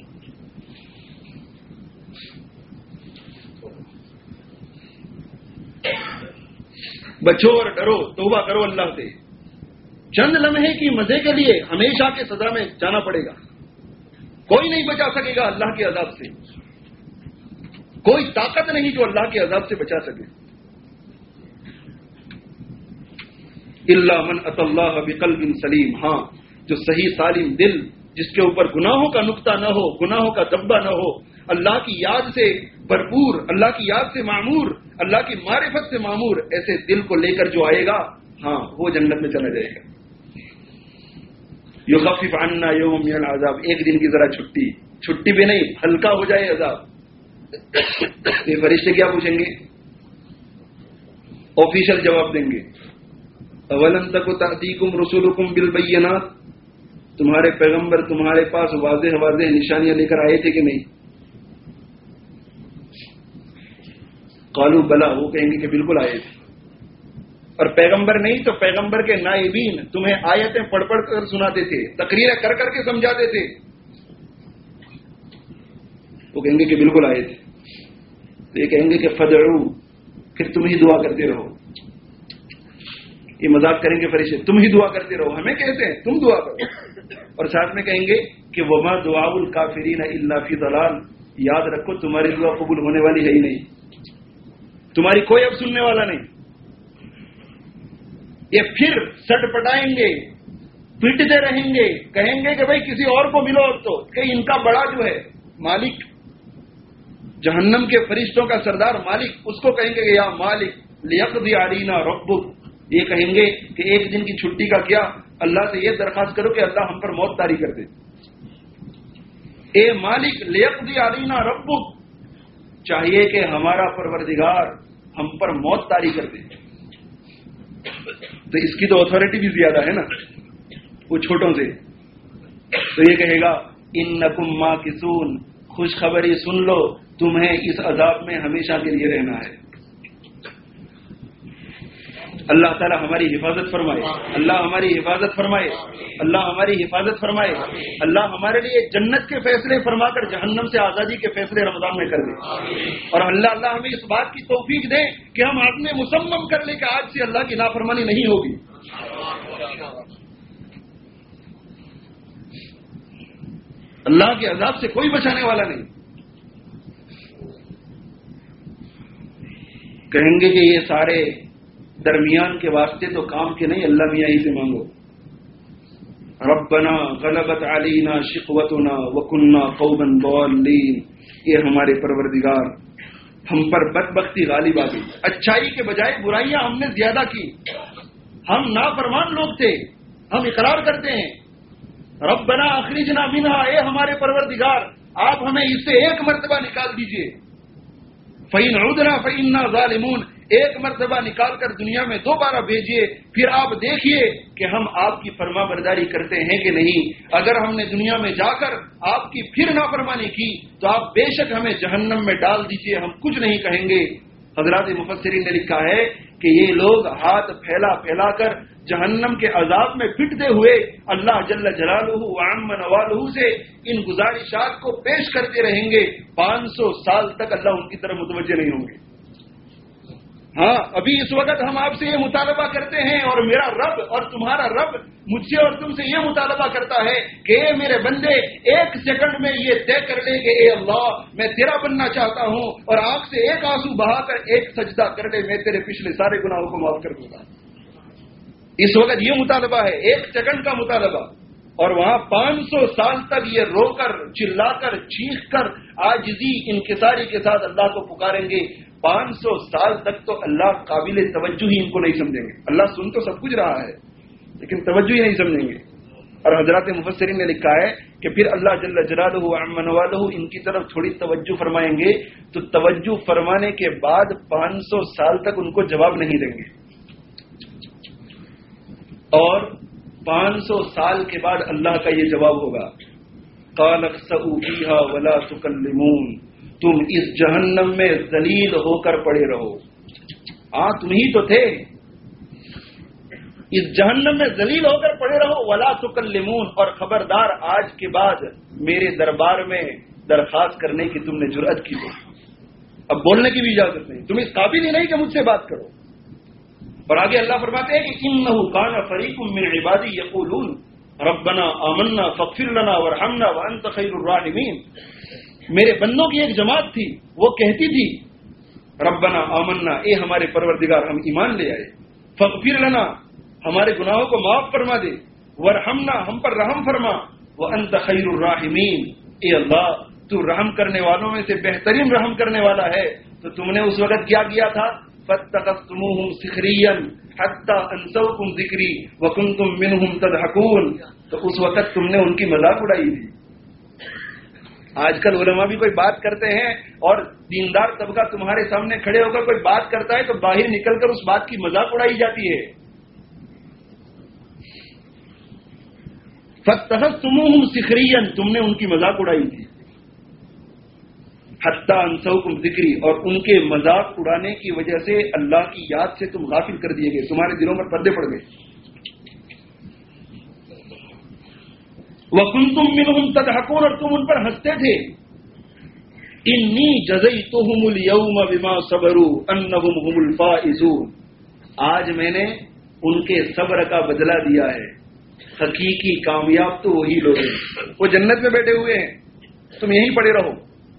بچو اور ڈرو، توبہ کرو اللہ سے. چند لمحے کی مزے کے لیے ہمیشہ کے سزا میں جانا پڑے گا. کوئی نہیں بچا سکے گا اللہ کے عذاب سے. کوئی طاقت نہیں جو اللہ کے عذاب سے بچا سکے. الا من اتى الله بقلب سلیم. ہاں، جو صحیح سالم دل، جس کے اوپر گناہوں کا نقطہ نہ ہو، گناہوں کا دبا نہ ہو، اللہ کی یاد سے بھرپور، اللہ کی یاد سے معمور، اللہ کی معرفت سے معمور، ایسے دل کو لے کر جو آئے گا، ہاں وہ جنت میں چلا جائے گا. یخفف عنا یوم من العذاب، ایک دن کی ذرا چھٹی، چھٹی بھی نہیں، ہلکا ہو جائے عذاب. یہ فرشتے کیا پوچھیں گے؟ آفیشل جواب دیں گے. اولم تک تأتیکم رسولکم بالبینات، تمہارے پیغمبر تمہارے پاس واضح واضح نشانیاں لے کر آئے تھے کہ نہیں؟ قالوا بلا، وہ کہیں گے کہ بالکل آئے تھے. اور پیغمبر نہیں تو پیغمبر کے نائبین تمہیں آیتیں پڑھ پڑھ کر سناتے تھے، تقریریں کر کر کے سمجھاتے تھے. وہ کہیں گے کہ بالکل آئے تھے. تو یہ کہیں گے کہ فدعو، پھر تم ہی دعا کرتے رہو. یہ مذاق کریں گے فرشتے، تم ہی دعا کرتے رہو، ہمیں کہتے ہیں تم دعا کرو. اور ساتھ میں کہیں گے کہ وما دعاء الکافرین الا فی ضلال، یاد رکھو تمہاری دعا قبول ہونے والی ہے ہی نہیں، تمہاری کوئی اب سننے والا نہیں. یہ پھر سٹ پٹائیں گے، پیٹتے رہیں گے، کہیں گے کہ بھائی کسی اور کو ملو. اب تو کہ ان کا بڑا جو ہے مالک، جہنم کے فرشتوں کا سردار مالک، اس کو کہیں گے کہ یا مالک لیقضی علینا ربک. یہ کہیں گے کہ ایک دن کی چھٹی کا کیا، اللہ سے یہ درخواست کرو کہ اللہ ہم پر موت طاری کر دے. اے مالک لیقضی علینا ربک، چاہیے کہ ہمارا پروردگار ہم پر موت طاری کر دے. تو اس کی تو اتھارٹی بھی زیادہ ہے نا وہ چھوٹوں سے. تو یہ کہے گا انکم ماکثون، خوشخبری سن لو، تمہیں اس عذاب میں ہمیشہ کے لیے رہنا ہے. اللہ تعالی ہماری حفاظت فرمائے، اللہ ہماری حفاظت فرمائے، اللہ ہماری حفاظت فرمائے. اللہ ہمارے لیے جنت کے فیصلے فرما کر جہنم سے آزادی کے فیصلے رمضان میں کر دے. اور اللہ اللہ ہمیں اس بات کی توفیق دے کہ ہم آپ نے مصمم کر لیں کہ آج سے اللہ کی نافرمانی نہیں ہوگی. اللہ کے عذاب سے کوئی بچانے والا نہیں. کہیں گے کہ یہ سارے درمیان کے واسطے تو کام کے نہیں، اللہ میاں ہی سے مانگو. ربنا غلبت علینا شقوتنا وکنا قوما ضالین، یہ ہمارے پروردگار ہم پر بدبختی غالب آ گئی، اچھائی کے بجائے برائیاں ہم نے زیادہ کی، ہم نافرمان لوگ تھے، ہم اقرار کرتے ہیں. ربنا اخرجنا منہا، اے ہمارے پروردگار آپ ہمیں اس سے ایک مرتبہ نکال دیجئے. فإن عدنا فإنا ظالمون، ایک مرتبہ نکال کر دنیا میں دوبارہ بھیجیے، پھر آپ دیکھیے کہ ہم آپ کی فرما برداری کرتے ہیں کہ نہیں. اگر ہم نے دنیا میں جا کر آپ کی پھر نافرمانی کی تو آپ بے شک ہمیں جہنم میں ڈال دیجیے، ہم کچھ نہیں کہیں گے. حضرات مفسرین نے لکھا ہے کہ یہ لوگ ہاتھ پھیلا پھیلا کر جہنم کے عذاب میں پٹتے ہوئے اللہ جل جلالہ وعم نوالہ سے ان گزارشات کو پیش کرتے رہیں گے. پانچ سو سال تک اللہ ان کی طرف متوجہ نہیں ہوں گے. ہاں ابھی اس وقت ہم آپ سے یہ مطالبہ کرتے ہیں، اور میرا رب اور تمہارا رب مجھ سے اور تم سے یہ مطالبہ کرتا ہے کہ اے میرے بندے ایک سیکنڈ میں یہ طے کر لے کہ اے اللہ میں تیرا بننا چاہتا ہوں، اور آنکھ سے ایک آنسو بہا کر ایک سجدہ کر لے، میں تیرے پچھلے سارے گناہوں کو معاف کر دوں گا. اس وقت یہ مطالبہ ہے، ایک سیکنڈ کا مطالبہ. اور وہاں پانچ سو سال تک یہ رو کر چلا کر چیخ کر عاجزی انکساری کے ساتھ اللہ کو پکاریں گے. پانچ سو سال تک تو اللہ قابل توجہ ہی ان کو نہیں سمجھیں گے. اللہ سن تو سب کچھ رہا ہے لیکن توجہ ہی نہیں سمجھیں گے. اور حضرات مفسرین نے لکھا ہے کہ پھر اللہ جل جلالہ وعم نوالہ ان کی طرف تھوڑی توجہ فرمائیں گے، تو توجہ فرمانے کے بعد پانچ سو سال تک ان کو جواب نہیں دیں گے. اور پانچ سو سال کے بعد اللہ کا یہ جواب ہوگا، قال اخسئوا فیہا ولا تکلمون، تم اس جہنم میں ذلیل ہو کر پڑے رہو. ہاں تم ہی تو تھے، اس جہنم میں ذلیل ہو کر پڑے رہو. ولا تکلمون، اور خبردار آج کے بعد میرے دربار میں درخواست کرنے کی تم نے جرأت کی تو اب بولنے کی بھی اجازت نہیں، تم اس قابل ہی نہیں کہ مجھ سے بات کرو. اور آگے اللہ فرماتے ہیں کہ انہ کان فریق من عبادی یقولون ربنا آمنا فاغفر لنا وارحمنا وانت خیر الراحمین. میرے بندوں کی ایک جماعت تھی، وہ کہتی تھی ربنا آمنا، اے ہمارے پروردگار ہم ایمان لے آئے، فاغفر لنا، ہمارے گناہوں کو معاف فرما دے، وارحمنا، ہم پر رحم فرما، وانت خیر الراحمین، اے اللہ تو رحم کرنے والوں میں سے بہترین رحم کرنے والا ہے. تو تم نے اس وقت کیا کیا تھا؟ فاتخذتموهم سخريا حتى انسوكم ذکری وکنتم منهم تضحكون، تو اس وقت تم نے ان کی مذاق اڑائی تھی۔ آج کل علماء بھی کوئی بات کرتے ہیں اور دیندار طبقہ تمہارے سامنے کھڑے ہو کر کوئی بات کرتا ہے تو باہر نکل کر اس بات کی مذاق اڑائی جاتی ہے۔ فاتخذتموهم سخريا، تم نے ان کی مذاق اڑائی تھی، حتی انسوکم ذکری، اور ان کے مذاق اڑانے کی وجہ سے اللہ کی یاد سے تم غافل کر دیے گئے، تمہارے دلوں پر پردے پڑ گئے۔ وَكُنْتُمْ مِنْهُمْ تَضْحَكُونَ، اور تم ان پر ہنستے تھے۔ إِنِّي جَزَيْتُهُمُ الْيَوْمَ بِمَا صَبَرُوا أَنَّهُمْ هُمُ الْفَائِزُونَ، آج میں نے ان کے صبر کا بدلہ دیا ہے، حقیقی کامیاب تو وہی لوگ ہیں، وہ جنت میں بیٹھے ہوئے ہیں، تم یہیں پڑے رہو۔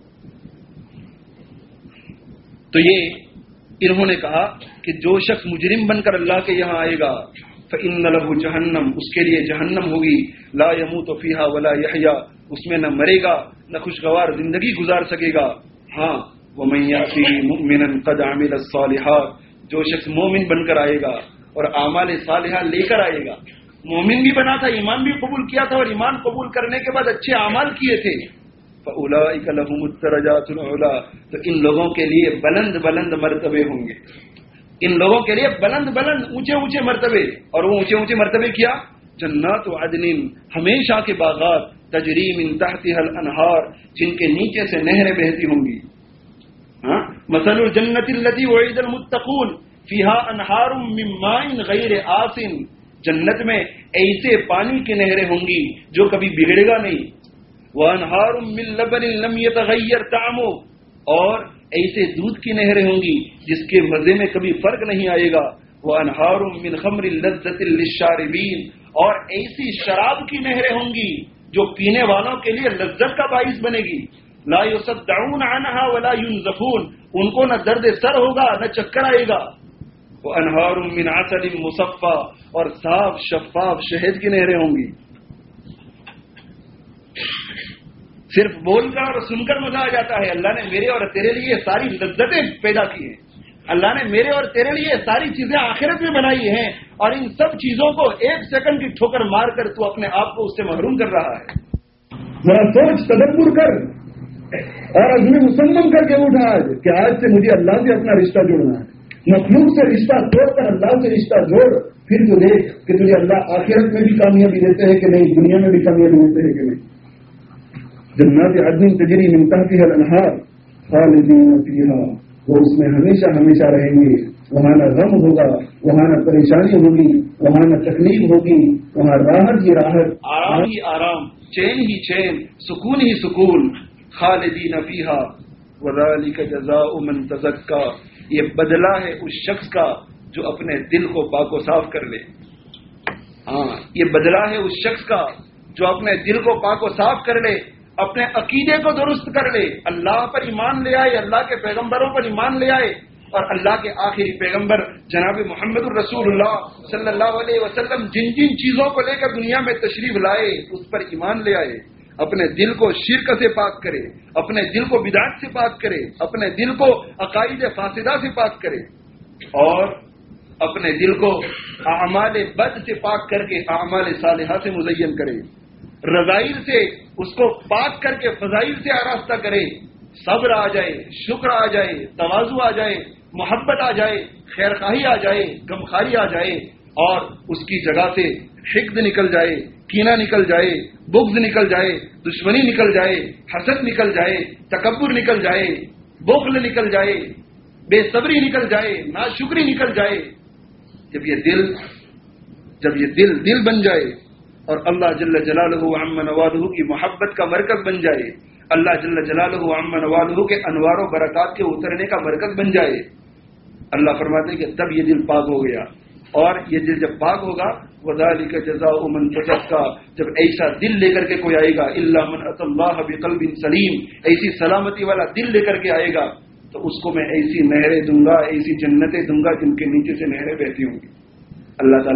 تو یہ انہوں نے کہا کہ جو شخص مجرم بن کر اللہ کے یہاں آئے گا فَإِنَّ لَهُ جَهَنَّمْ، اس کے لیے جہنم ہوگی، لا يَمُوتُ فِيهَا وَلَا يَحْيَا، اس میں نہ مرے گا نہ خوشگوار زندگی گزار سکے گا۔ ہاں وَمَن يَأْتِهِ مُؤْمِنًا قَدْ عَمِلَ الصَّالِحَاتِ، جو شخص مومن بن کر آئے گا اور اعمال صالحہ لے کر آئے گا، مومن بھی بنا تھا، ایمان بھی قبول کیا تھا، اور ایمان قبول کرنے کے بعد اچھے اعمال کیے تھے، فَأُولَئِكَ لَهُمُ الدَّرَجَاتُ الْعُلَىٰ، تو ان لوگوں کے لیے بلند بلند مرتبے ہوں گے، ان لوگوں کے لیے بلند بلند اونچے اونچے مرتبے، اور وہ اونچے اونچے مرتبے کیا؟ جنات عدن، ہمیشہ کے باغات، تجری من تحتها الانہار، جن کے نیچے سے نہریں بہتی ہوں گی۔ ہاں مثل الجنت التي وعد المتقون فيها انہار من ماء غیر آسن، جنت میں ایسے پانی کی نہریں ہوں گی جو کبھی بگڑے گا نہیں، وانہار من لبن لم يتغیر طعمه، اور ایسے دودھ کی نہریں ہوں گی جس کے مزے میں کبھی فرق نہیں آئے گا، وانہار من خمر لذۃ للشاربین، اور ایسی شراب کی نہریں ہوں گی جو پینے والوں کے لیے لذت کا باعث بنے گی، لا یصدعون عنها ولا ينزفون، ان کو نہ درد سر ہوگا نہ چکر آئے گا، وانہار من عسل مصفى، اور صاف شفاف شہد کی نہریں ہوں گی۔ صرف بول کر اور سن کر مزہ آ جاتا ہے، اللہ نے میرے اور تیرے لیے ساری لذتیں پیدا کی ہیں، اللہ نے میرے اور تیرے لیے ساری چیزیں آخرت میں بنائی ہیں، اور ان سب چیزوں کو ایک سیکنڈ کی ٹھوکر مار کر تو اپنے آپ کو اس سے محروم کر رہا ہے۔ ذرا سوچ تدبر کر اور عزم مسلم کر کے اٹھا آج کہ آج سے مجھے اللہ سے اپنا رشتہ جوڑنا ہے، مخلوق سے رشتہ توڑ کر اللہ سے رشتہ جوڑ، پھر تو دیکھ کہ تجھے اللہ آخرت میں بھی کامیابی دیتے ہیں کہ نہیں، دنیا میں بھی کامیابی دیتے ہیں کہ نہیں۔ جنات عدن تجری من تحتها الانہار خالدین فیہا، وہ اس میں ہمیشہ ہمیشہ رہیں گے، وہاں نہ غم ہوگا، وہاں نہ پریشانی ہوگی، وہاں نہ تکلیف ہوگی، وہاں راحت ہی راحت، آرام ہی آرام، چین ہی چین، سکون ہی سکون، خالدین فیہا وذالک جزاء من تزکا، یہ بدلہ ہے اس شخص کا جو اپنے دل کو پاک و صاف کر لے۔ ہاں یہ بدلہ ہے اس شخص کا جو اپنے دل کو پاک و صاف کر لے، اپنے عقیدے کو درست کر لے، اللہ پر ایمان لے آئے، اللہ کے پیغمبروں پر ایمان لے آئے، اور اللہ کے آخری پیغمبر جناب محمد الرسول اللہ صلی اللہ علیہ وسلم جن جن چیزوں کو لے کر دنیا میں تشریف لائے اس پر ایمان لے آئے، اپنے دل کو شرک سے پاک کرے، اپنے دل کو بدعت سے پاک کرے، اپنے دل کو عقائد فاسدہ سے پاک کرے، اور اپنے دل کو اعمال بد سے پاک کر کے اعمال صالحہ سے مزین کرے، رضائل سے اس کو پاک کر کے فضائل سے آراستہ کرے، صبر آ جائے، شکر آ جائے، تواضع آ جائے، محبت آ جائے، خیر خواہی آ جائے، غمخواری آ جائے، اور اس کی جگہ سے حقد نکل جائے، کینہ نکل جائے، بغض نکل جائے، دشمنی نکل جائے، حسد نکل جائے، تکبر نکل جائے، بخل نکل جائے، بے صبری نکل جائے، ناشکری نکل جائے۔ جب یہ دل جب یہ دل دل بن جائے اور اللہ جل جلالہ عم نوالہ کی محبت کا مرکز بن جائے، اللہ جل جلالہ عم نوالہ کے انوار و برکات کے اترنے کا مرکز بن جائے، اللہ فرماتے ہیں کہ تب یہ دل پاک ہو گیا، اور یہ دل جب پاک ہوگا وذالک جزاء من تزکا، جب ایسا دل لے کر کے کوئی آئے گا، الا من اتى اللہ بقلب سلیم، ایسی سلامتی والا دل لے کر کے آئے گا تو اس کو میں ایسی نہریں دوں گا، ایسی جنتیں دوں گا جن کے نیچے سے نہریں بہتی ہوں گی۔ اللہ تعالیٰ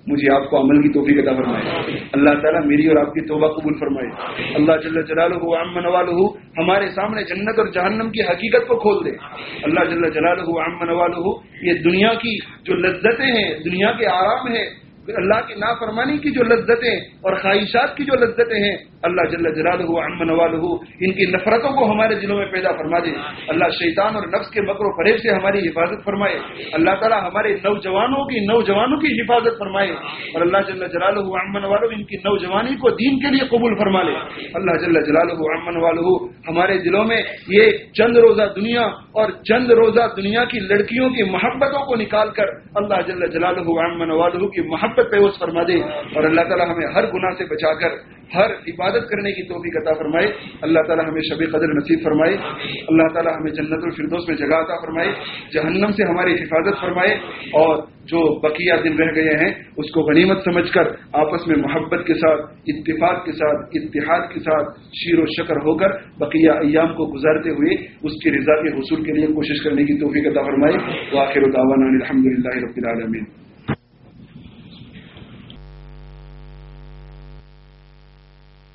مجھے آپ کو عمل کی توفیق عطا فرمائے. اللہ تعالیٰ میری اور آپ کی توبہ قبول فرمائے. اللہ جل جلالہ و عم نوالہ ہمارے سامنے جنت اور جہنم کی حقیقت کو کھول دے. اللہ جل جلالہ و عم نوالہ یہ دنیا کی جو لذتیں ہیں، دنیا کے آرام ہیں، اللہ کی نافرمانی کی جو لذتیں اور خواہشات کی جو لذتیں ہیں، اللہ جل جلالہ و عم نوالہ ان کی نفرتوں کو ہمارے دلوں میں پیدا فرما دے. اللہ شیطان اور نفس کے مکر و فریب سے ہماری حفاظت فرمائے. اللہ تعالیٰ ہمارے نوجوانوں کی نوجوانوں کی حفاظت فرمائے. اور اللہ جل جلالہ و عم نوالہ ان کی نوجوانی کو دین کے لیے قبول فرما لے. اللہ جل جلالہ و عم نوالہ ہمارے دلوں میں یہ چند روزہ دنیا اور چند روزہ دنیا کی لڑکیوں کی محبتوں کو نکال کر اللہ جل جلالہ و عم نوالہ کی محبت پہ وس فرما دے. اور اللہ تعالیٰ ہمیں ہر گناہ سے بچا کر ہر عبادت کرنے کی توفیق عطا فرمائے. اللہ تعالیٰ ہمیں شب قدر نصیب فرمائے. اللہ تعالیٰ ہمیں جنت الفردوس میں جگہ عطا فرمائے. جہنم سے ہماری حفاظت فرمائے. اور جو بقیہ دن رہ گئے ہیں اس کو غنیمت سمجھ کر آپس میں محبت کے ساتھ، اتفاق کے ساتھ، اتحاد کے ساتھ شیر و شکر ہو کر بقیہ ایام کو گزارتے ہوئے اس کی رضا کے حصول کے لیے کوشش کرنے کی توفیق عطا فرمائے. وآخر دعوانا الحمد للہ رب العالمین.